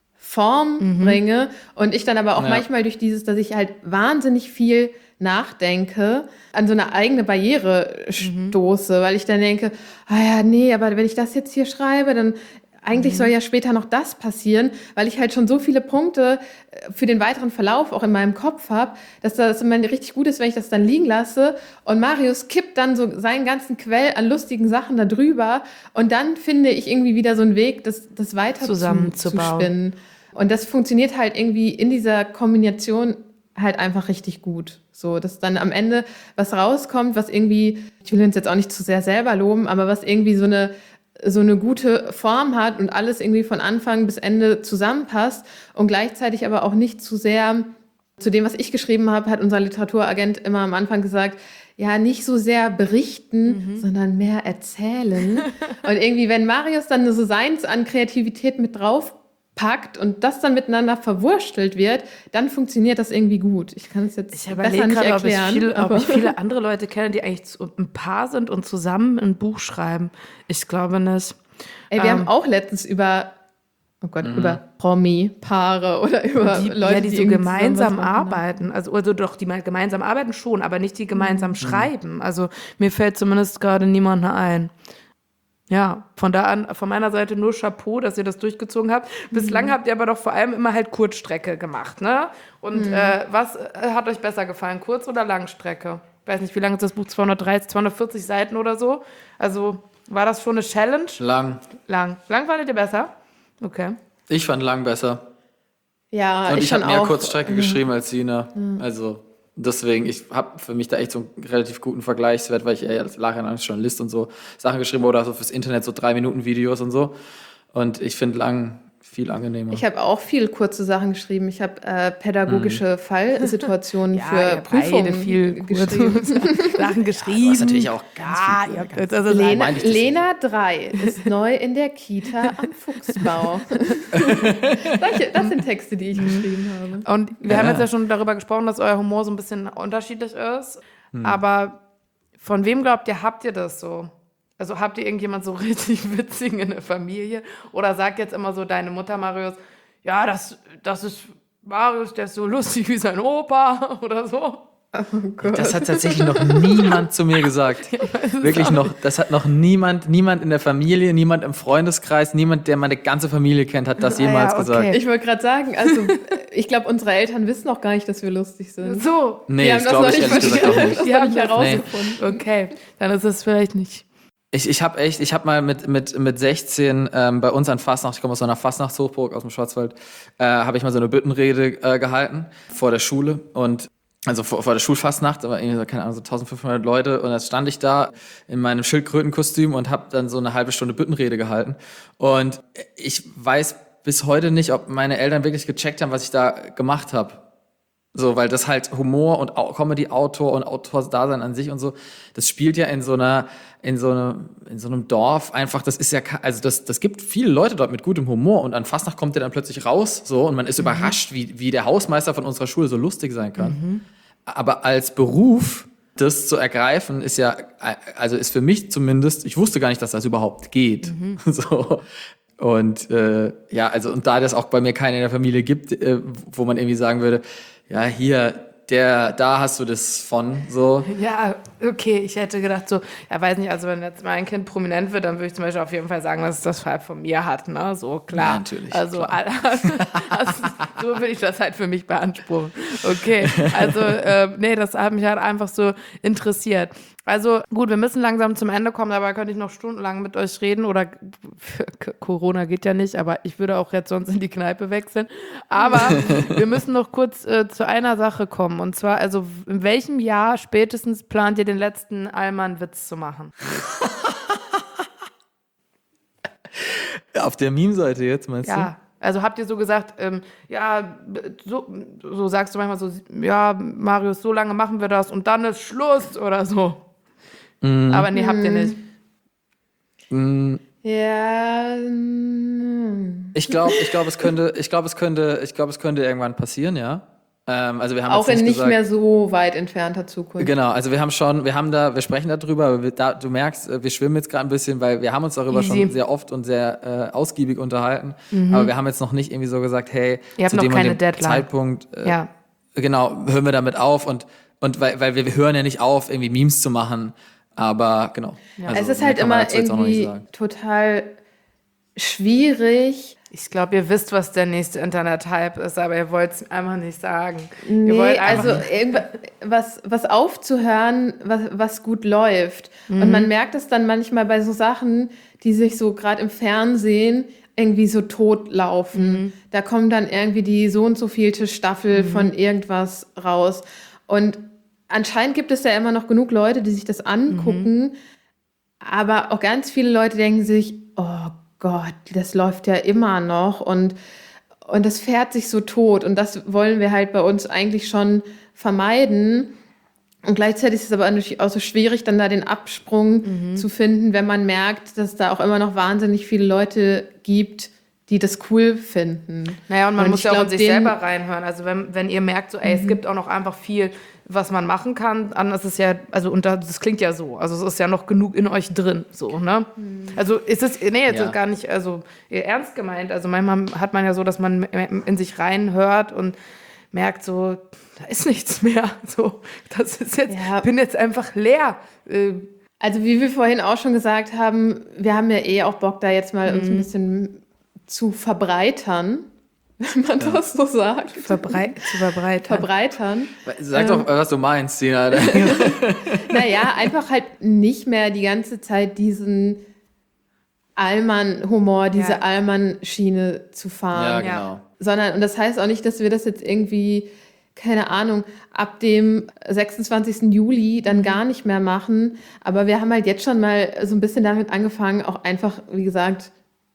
Form mhm. bringe und ich dann aber auch ja. manchmal durch dieses, dass ich halt wahnsinnig viel nachdenke, an so eine eigene Barriere mhm. stoße, weil ich dann denke, ah ja, nee, aber wenn ich das jetzt hier schreibe, dann eigentlich mhm. soll ja später noch das passieren, weil ich halt schon so viele Punkte für den weiteren Verlauf auch in meinem Kopf habe, dass das immer richtig gut ist, wenn ich das dann liegen lasse. Und Marius kippt dann so seinen ganzen Quell an lustigen Sachen da drüber. Und dann finde ich irgendwie wieder so einen Weg, das, das weiter zusammen zu, zu zu spinnen. Und das funktioniert halt irgendwie in dieser Kombination halt einfach richtig gut. So, dass dann am Ende was rauskommt, was irgendwie, ich will uns jetzt auch nicht zu sehr selber loben, aber was irgendwie so eine so eine gute Form hat und alles irgendwie von Anfang bis Ende zusammenpasst und gleichzeitig aber auch nicht zu sehr, zu dem, was ich geschrieben habe, hat unser Literaturagent immer am Anfang gesagt, ja, nicht so sehr berichten, mhm. sondern mehr erzählen. Und irgendwie, wenn Marius dann so seins an Kreativität mit drauf packt und das dann miteinander verwurstelt wird, dann funktioniert das irgendwie gut. Ich kann es jetzt ich besser nicht grad, erklären. Ob ich, viel, aber ob ich viele andere Leute kenne, die eigentlich zu, ein Paar sind und zusammen ein Buch schreiben. Ich glaube nicht. Ey, wir ähm, haben auch letztens über, oh Gott, mhm. über Promi-Paare oder über die, Leute, ja, die, die so gemeinsam machen, arbeiten. Also, also doch, die gemeinsam arbeiten schon, aber nicht die gemeinsam mhm. schreiben. Also mir fällt zumindest gerade niemand ein. Ja, von da an, von meiner Seite nur Chapeau, dass ihr das durchgezogen habt. Bislang mhm. habt ihr aber doch vor allem immer halt Kurzstrecke gemacht, ne? Und mhm. äh, was äh, hat euch besser gefallen, Kurz- oder Langstrecke? Ich weiß nicht, wie lang ist das Buch? zweihundertdreißig, zweihundertvierzig Seiten oder so? Also war das schon eine Challenge? Lang. Lang. Lang fandet ihr besser? Okay. Ich fand lang besser. Ja, Und ich, ich habe mehr auch. Kurzstrecke mhm. geschrieben als Sina. Mhm. Also deswegen, ich habe für mich da echt so einen relativ guten Vergleichswert, weil ich eher als Lachen als Journalist und so Sachen geschrieben habe oder so fürs Internet so drei Minuten Videos und so. Und ich finde lang viel angenehmer. Ich habe auch viel kurze Sachen geschrieben. Ich habe äh, pädagogische mhm. Fallsituationen ja, für Prüfungen viel geschrieben. Sachen geschrieben. Du hast natürlich auch ganz ja, viel. Ja, das also Lena, Lena drei ist neu in der Kita am Fuchsbau. Solche, das sind Texte, die ich geschrieben habe. Und wir ja. haben jetzt ja schon darüber gesprochen, dass euer Humor so ein bisschen unterschiedlich ist. Hm. Aber von wem glaubt ihr, habt ihr das so? Also habt ihr irgendjemand so richtig witzigen in der Familie? Oder sagt jetzt immer so deine Mutter, Marius, ja, das, das ist Marius, der ist so lustig wie sein Opa oder so? Oh Gott. Das hat tatsächlich noch niemand zu mir gesagt. Wirklich noch, das hat noch niemand, niemand in der Familie, niemand im Freundeskreis, niemand, der meine ganze Familie kennt, hat das jemals ah, ja, okay. gesagt. Ich wollte gerade sagen, also ich glaube, unsere Eltern wissen auch gar nicht, dass wir lustig sind. So. Nee, das glaube ich ehrlich gesagt auch nicht. Die haben nicht herausgefunden. Nee. Okay, dann ist es vielleicht nicht. Ich, ich habe echt, ich habe mal mit, mit, mit sechzehn ähm, bei uns an Fastnacht, ich komme aus so einer Fastnachtshochburg aus dem Schwarzwald, äh, habe ich mal so eine Büttenrede äh, gehalten vor der Schule und also vor, vor der Schulfastnacht, aber irgendwie so, keine Ahnung, so eintausendfünfhundert Leute und jetzt stand ich da in meinem Schildkrötenkostüm und habe dann so eine halbe Stunde Büttenrede gehalten und ich weiß bis heute nicht, ob meine Eltern wirklich gecheckt haben, was ich da gemacht habe. So, weil das halt Humor und Comedy-Autor und Autorsdasein an sich und so, das spielt ja in so einer, in so einem, in so einem Dorf einfach, das ist ja, also das, das gibt viele Leute dort mit gutem Humor und an Fastnacht kommt der dann plötzlich raus, so, und man ist mhm. überrascht, wie, wie der Hausmeister von unserer Schule so lustig sein kann. Mhm. Aber als Beruf, das zu ergreifen, ist ja, also ist für mich zumindest, ich wusste gar nicht, dass das überhaupt geht. Mhm. So. Und, äh, ja, also, und da das auch bei mir keinen in der Familie gibt, äh, wo man irgendwie sagen würde, ja, hier, der, da hast du das von, so. Ja, okay, ich hätte gedacht so, ja, weiß nicht, also wenn jetzt mein Kind prominent wird, dann würde ich zum Beispiel auf jeden Fall sagen, dass es das halt von mir hat, ne, so, klar. Ja, natürlich. Also, klar. Also, so würde ich das halt für mich beanspruchen. Okay, also, äh, nee, das hat mich halt einfach so interessiert. Also gut, wir müssen langsam zum Ende kommen, dabei könnte ich noch stundenlang mit euch reden oder Corona geht ja nicht, aber ich würde auch jetzt sonst in die Kneipe wechseln. Aber wir müssen noch kurz äh, zu einer Sache kommen und zwar, also in welchem Jahr spätestens plant ihr den letzten Allmann-Witz zu machen? Auf der Meme-Seite jetzt, meinst ja. du? Ja. Also habt ihr so gesagt, ähm, ja, so, so sagst du manchmal so, ja, Marius, so lange machen wir das und dann ist Schluss oder so. Mm. Aber nee, habt ihr nicht. Mm. Ja. Ich glaube, ich glaube, es könnte, ich glaube, es könnte, ich glaube, es könnte irgendwann passieren, ja. Ähm, also wir haben auch jetzt in nicht, nicht gesagt, mehr so weit entfernter Zukunft. Genau, also wir haben schon, wir haben da, wir sprechen darüber, aber wir, da, du merkst, wir schwimmen jetzt gerade ein bisschen, weil wir haben uns darüber Easy. schon sehr oft und sehr äh, ausgiebig unterhalten, mhm. aber wir haben jetzt noch nicht irgendwie so gesagt, hey, Ihr zu habt dem noch keine und dem Deadline. Zeitpunkt, äh, ja. genau, hören wir damit auf und und weil, weil wir, wir hören ja nicht auf, irgendwie Memes zu machen, aber genau. Ja. Also, es ist halt immer irgendwie total schwierig. Ich glaube, ihr wisst, was der nächste Internet-Hype ist, aber ihr wollt es einfach nicht sagen. Nee, ihr wollt also was, was aufzuhören, was, was gut läuft. Mhm. Und man merkt es dann manchmal bei so Sachen, die sich so gerade im Fernsehen irgendwie so tot laufen. Mhm. Da kommt dann irgendwie die so und so vielte Staffel mhm. von irgendwas raus. Und anscheinend gibt es ja immer noch genug Leute, die sich das angucken. Mhm. Aber auch ganz viele Leute denken sich, oh Gott, das läuft ja immer noch und, und das fährt sich so tot. Und das wollen wir halt bei uns eigentlich schon vermeiden. Und gleichzeitig ist es aber natürlich auch so schwierig, dann da den Absprung mhm. zu finden, wenn man merkt, dass da auch immer noch wahnsinnig viele Leute gibt, die das cool finden. Naja, und man und muss ja auch glaub, in sich den, selber reinhören. Also wenn, wenn ihr merkt, so, ey, mhm. es gibt auch noch einfach viel, was man machen kann, dann ist es ja, also und das klingt ja so, also es ist ja noch genug in euch drin, so, ne? Mhm. Also ist es, nee, jetzt ja. ist gar nicht, also ernst gemeint, also manchmal hat man ja so, dass man in sich reinhört und merkt so, da ist nichts mehr, so, das ist jetzt, ja. bin jetzt einfach leer. Also wie wir vorhin auch schon gesagt haben, wir haben ja eh auch Bock, da jetzt mal mhm. uns ein bisschen zu verbreitern, wenn man ja. das so sagt. Verbrei- zu verbreitern. Verbreitern. Sag ähm, doch, was du meinst, Sina. Naja, einfach halt nicht mehr die ganze Zeit diesen Allmann-Humor, diese ja. Allmann-Schiene zu fahren. Ja, genau. Sondern, und das heißt auch nicht, dass wir das jetzt irgendwie, keine Ahnung, ab dem sechsundzwanzigsten Juli dann gar nicht mehr machen. Aber wir haben halt jetzt schon mal so ein bisschen damit angefangen, auch einfach, wie gesagt,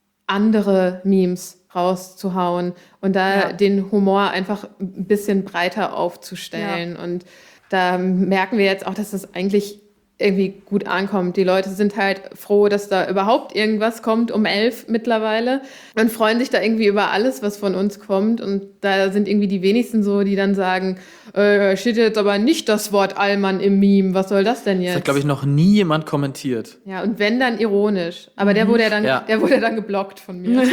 andere Memes rauszuhauen und da ja. den Humor einfach ein bisschen breiter aufzustellen. Ja. Und da merken wir jetzt auch, dass das eigentlich irgendwie gut ankommt. Die Leute sind halt froh, dass da überhaupt irgendwas kommt um elf mittlerweile und freuen sich da irgendwie über alles, was von uns kommt. Und da sind irgendwie die wenigsten so, die dann sagen, äh, steht jetzt aber nicht das Wort Allmann im Meme, was soll das denn jetzt? Das hat, glaube ich, noch nie jemand kommentiert. Ja, und wenn, dann ironisch. Aber der wurde ja dann, ja. der wurde dann geblockt von mir.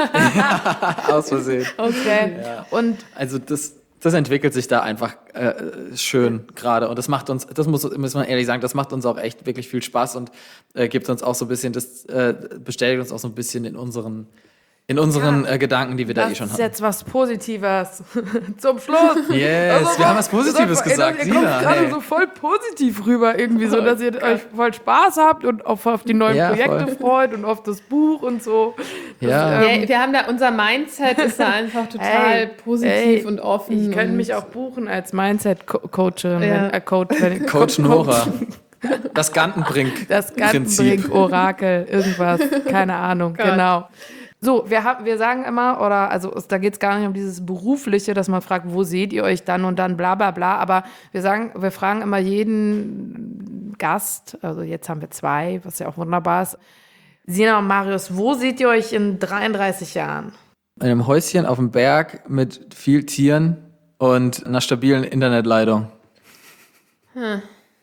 Ja, aus Versehen. Okay. Ja. Und also das... Das entwickelt sich da einfach äh, schön gerade und das macht uns, das muss, muss man ehrlich sagen, das macht uns auch echt wirklich viel Spaß und äh, gibt uns auch so ein bisschen, das äh, bestätigt uns auch so ein bisschen in unseren, in unseren ja, äh, Gedanken, die wir da eh schon haben. Das ist jetzt was Positives zum Schluss. Yes, also, wir haben was Positives so, gesagt, Ihr Sina. kommt gerade hey. so voll positiv rüber irgendwie, so dass ihr oh, euch voll Spaß habt und auf, auf die neuen ja, Projekte voll. freut und auf das Buch und so. Das, ja. Ähm, ja, wir haben da, unser Mindset ist da einfach total ey, positiv ey, und offen. Ich könnte mich auch buchen als Mindset-Coachin. Ja. Äh, Coach, wenn ich, Coach Nora. Das Gantenbrink. Das Gantenbrink-Orakel, irgendwas, keine Ahnung, Gott. Genau. So, wir, haben, wir sagen immer, oder also da geht es gar nicht um dieses Berufliche, dass man fragt, wo seht ihr euch dann und dann bla bla bla, aber wir sagen, wir fragen immer jeden Gast, also jetzt haben wir zwei, was ja auch wunderbar ist. Sina und Marius, wo seht ihr euch in dreiunddreißig Jahren? In einem Häuschen auf dem Berg mit viel Tieren und einer stabilen Internetleitung. Hm.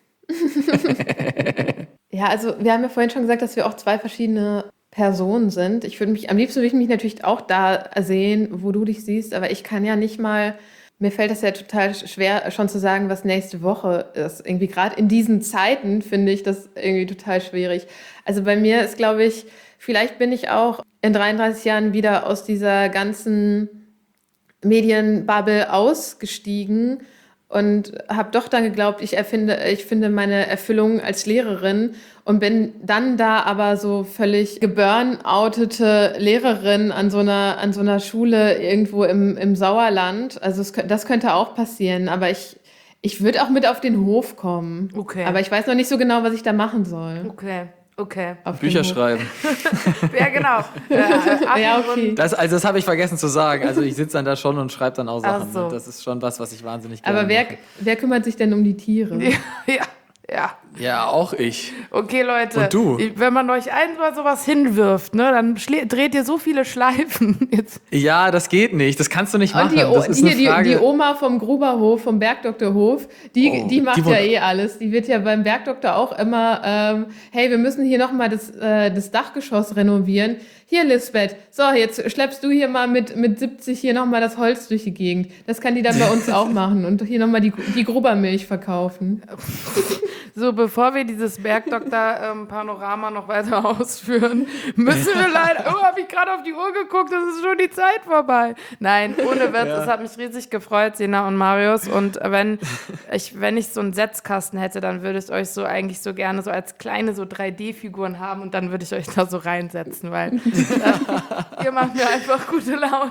Ja, also wir haben ja vorhin schon gesagt, dass wir auch zwei verschiedene Personen sind. Ich würde mich, am liebsten würde ich mich natürlich auch da sehen, wo du dich siehst, aber ich kann ja nicht mal, mir fällt das ja total schwer, schon zu sagen, was nächste Woche ist. Irgendwie gerade in diesen Zeiten finde ich das irgendwie total schwierig. Also bei mir ist, glaube ich, vielleicht bin ich auch in dreiunddreißig Jahren wieder aus dieser ganzen Medienbubble ausgestiegen und habe doch dann geglaubt, ich erfinde, ich finde meine Erfüllung als Lehrerin und bin dann da aber so völlig geburnoutete Lehrerin an so einer, an so einer Schule irgendwo im, im Sauerland. Also es, das könnte auch passieren, aber ich, ich würde auch mit auf den Hof kommen. Okay. Aber ich weiß noch nicht so genau, was ich da machen soll. Okay. Okay. Auf Bücher schreiben. Ja, genau. Äh, ja, okay. Das, also das habe ich vergessen zu sagen. Also ich sitze dann da schon und schreibe dann auch Sachen. So. Das ist schon was, was ich wahnsinnig gerne Aber wer, mache. wer kümmert sich denn um die Tiere? Ja, ja. Ja. Ja, auch ich. Okay, Leute. Und du? Wenn man euch einmal sowas hinwirft, ne, dann schlä- dreht ihr so viele Schleifen. Jetzt. Ja, das geht nicht. Das kannst du nicht machen. Und die, o- das ist hier, eine die, Frage. die Oma vom Gruberhof, vom Bergdoktorhof, die, Oh, die macht die ja wohnt- eh alles. Die wird ja beim Bergdoktor auch immer, ähm, hey, wir müssen hier nochmal das, äh, das Dachgeschoss renovieren. Hier, Lisbeth, so, jetzt schleppst du hier mal mit, mit siebzig hier nochmal das Holz durch die Gegend. Das kann die dann bei uns auch machen und hier nochmal die, die Grubermilch verkaufen. So, bevor wir dieses Bergdoktor-Panorama noch weiter ausführen, müssen wir leider, oh, habe ich gerade auf die Uhr geguckt, es ist schon die Zeit vorbei. Nein, ohne Witz, ja. Es hat mich riesig gefreut, Sina und Marius. Und wenn ich, wenn ich so einen Setzkasten hätte, dann würde ich euch so eigentlich so gerne so als kleine so drei D-Figuren haben und dann würde ich euch da so reinsetzen, weil äh, ihr macht mir einfach gute Laune.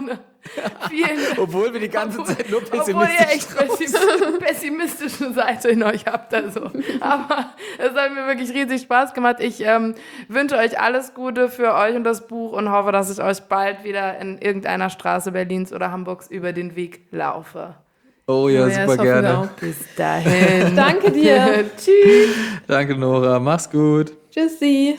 Vielen Obwohl wir die ganze obwohl, Zeit nur obwohl pessimistisch ihr echt pessim- pessimistische Seite in euch habt. Also. Aber es hat mir wirklich riesig Spaß gemacht. Ich ähm, wünsche euch alles Gute für euch und das Buch und hoffe, dass ich euch bald wieder in irgendeiner Straße Berlins oder Hamburgs über den Weg laufe. Oh ja, Oh ja, das super hoffen wir gerne. auch. Bis dahin. Danke dir. Tschüss. Danke, Nora. Mach's gut. Tschüssi.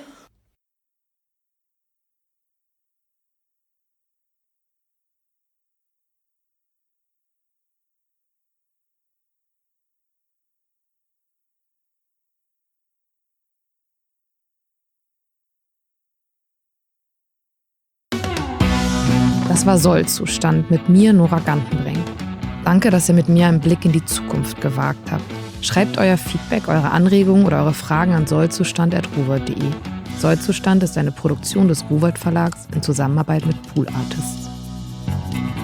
Das war Sollzustand mit mir, Nora Gantenbrink. Danke, dass ihr mit mir einen Blick in die Zukunft gewagt habt. Schreibt euer Feedback, eure Anregungen oder eure Fragen an sollzustand at ruwold punkt de. Sollzustand ist eine Produktion des Ruwold Verlags in Zusammenarbeit mit Pool Artists.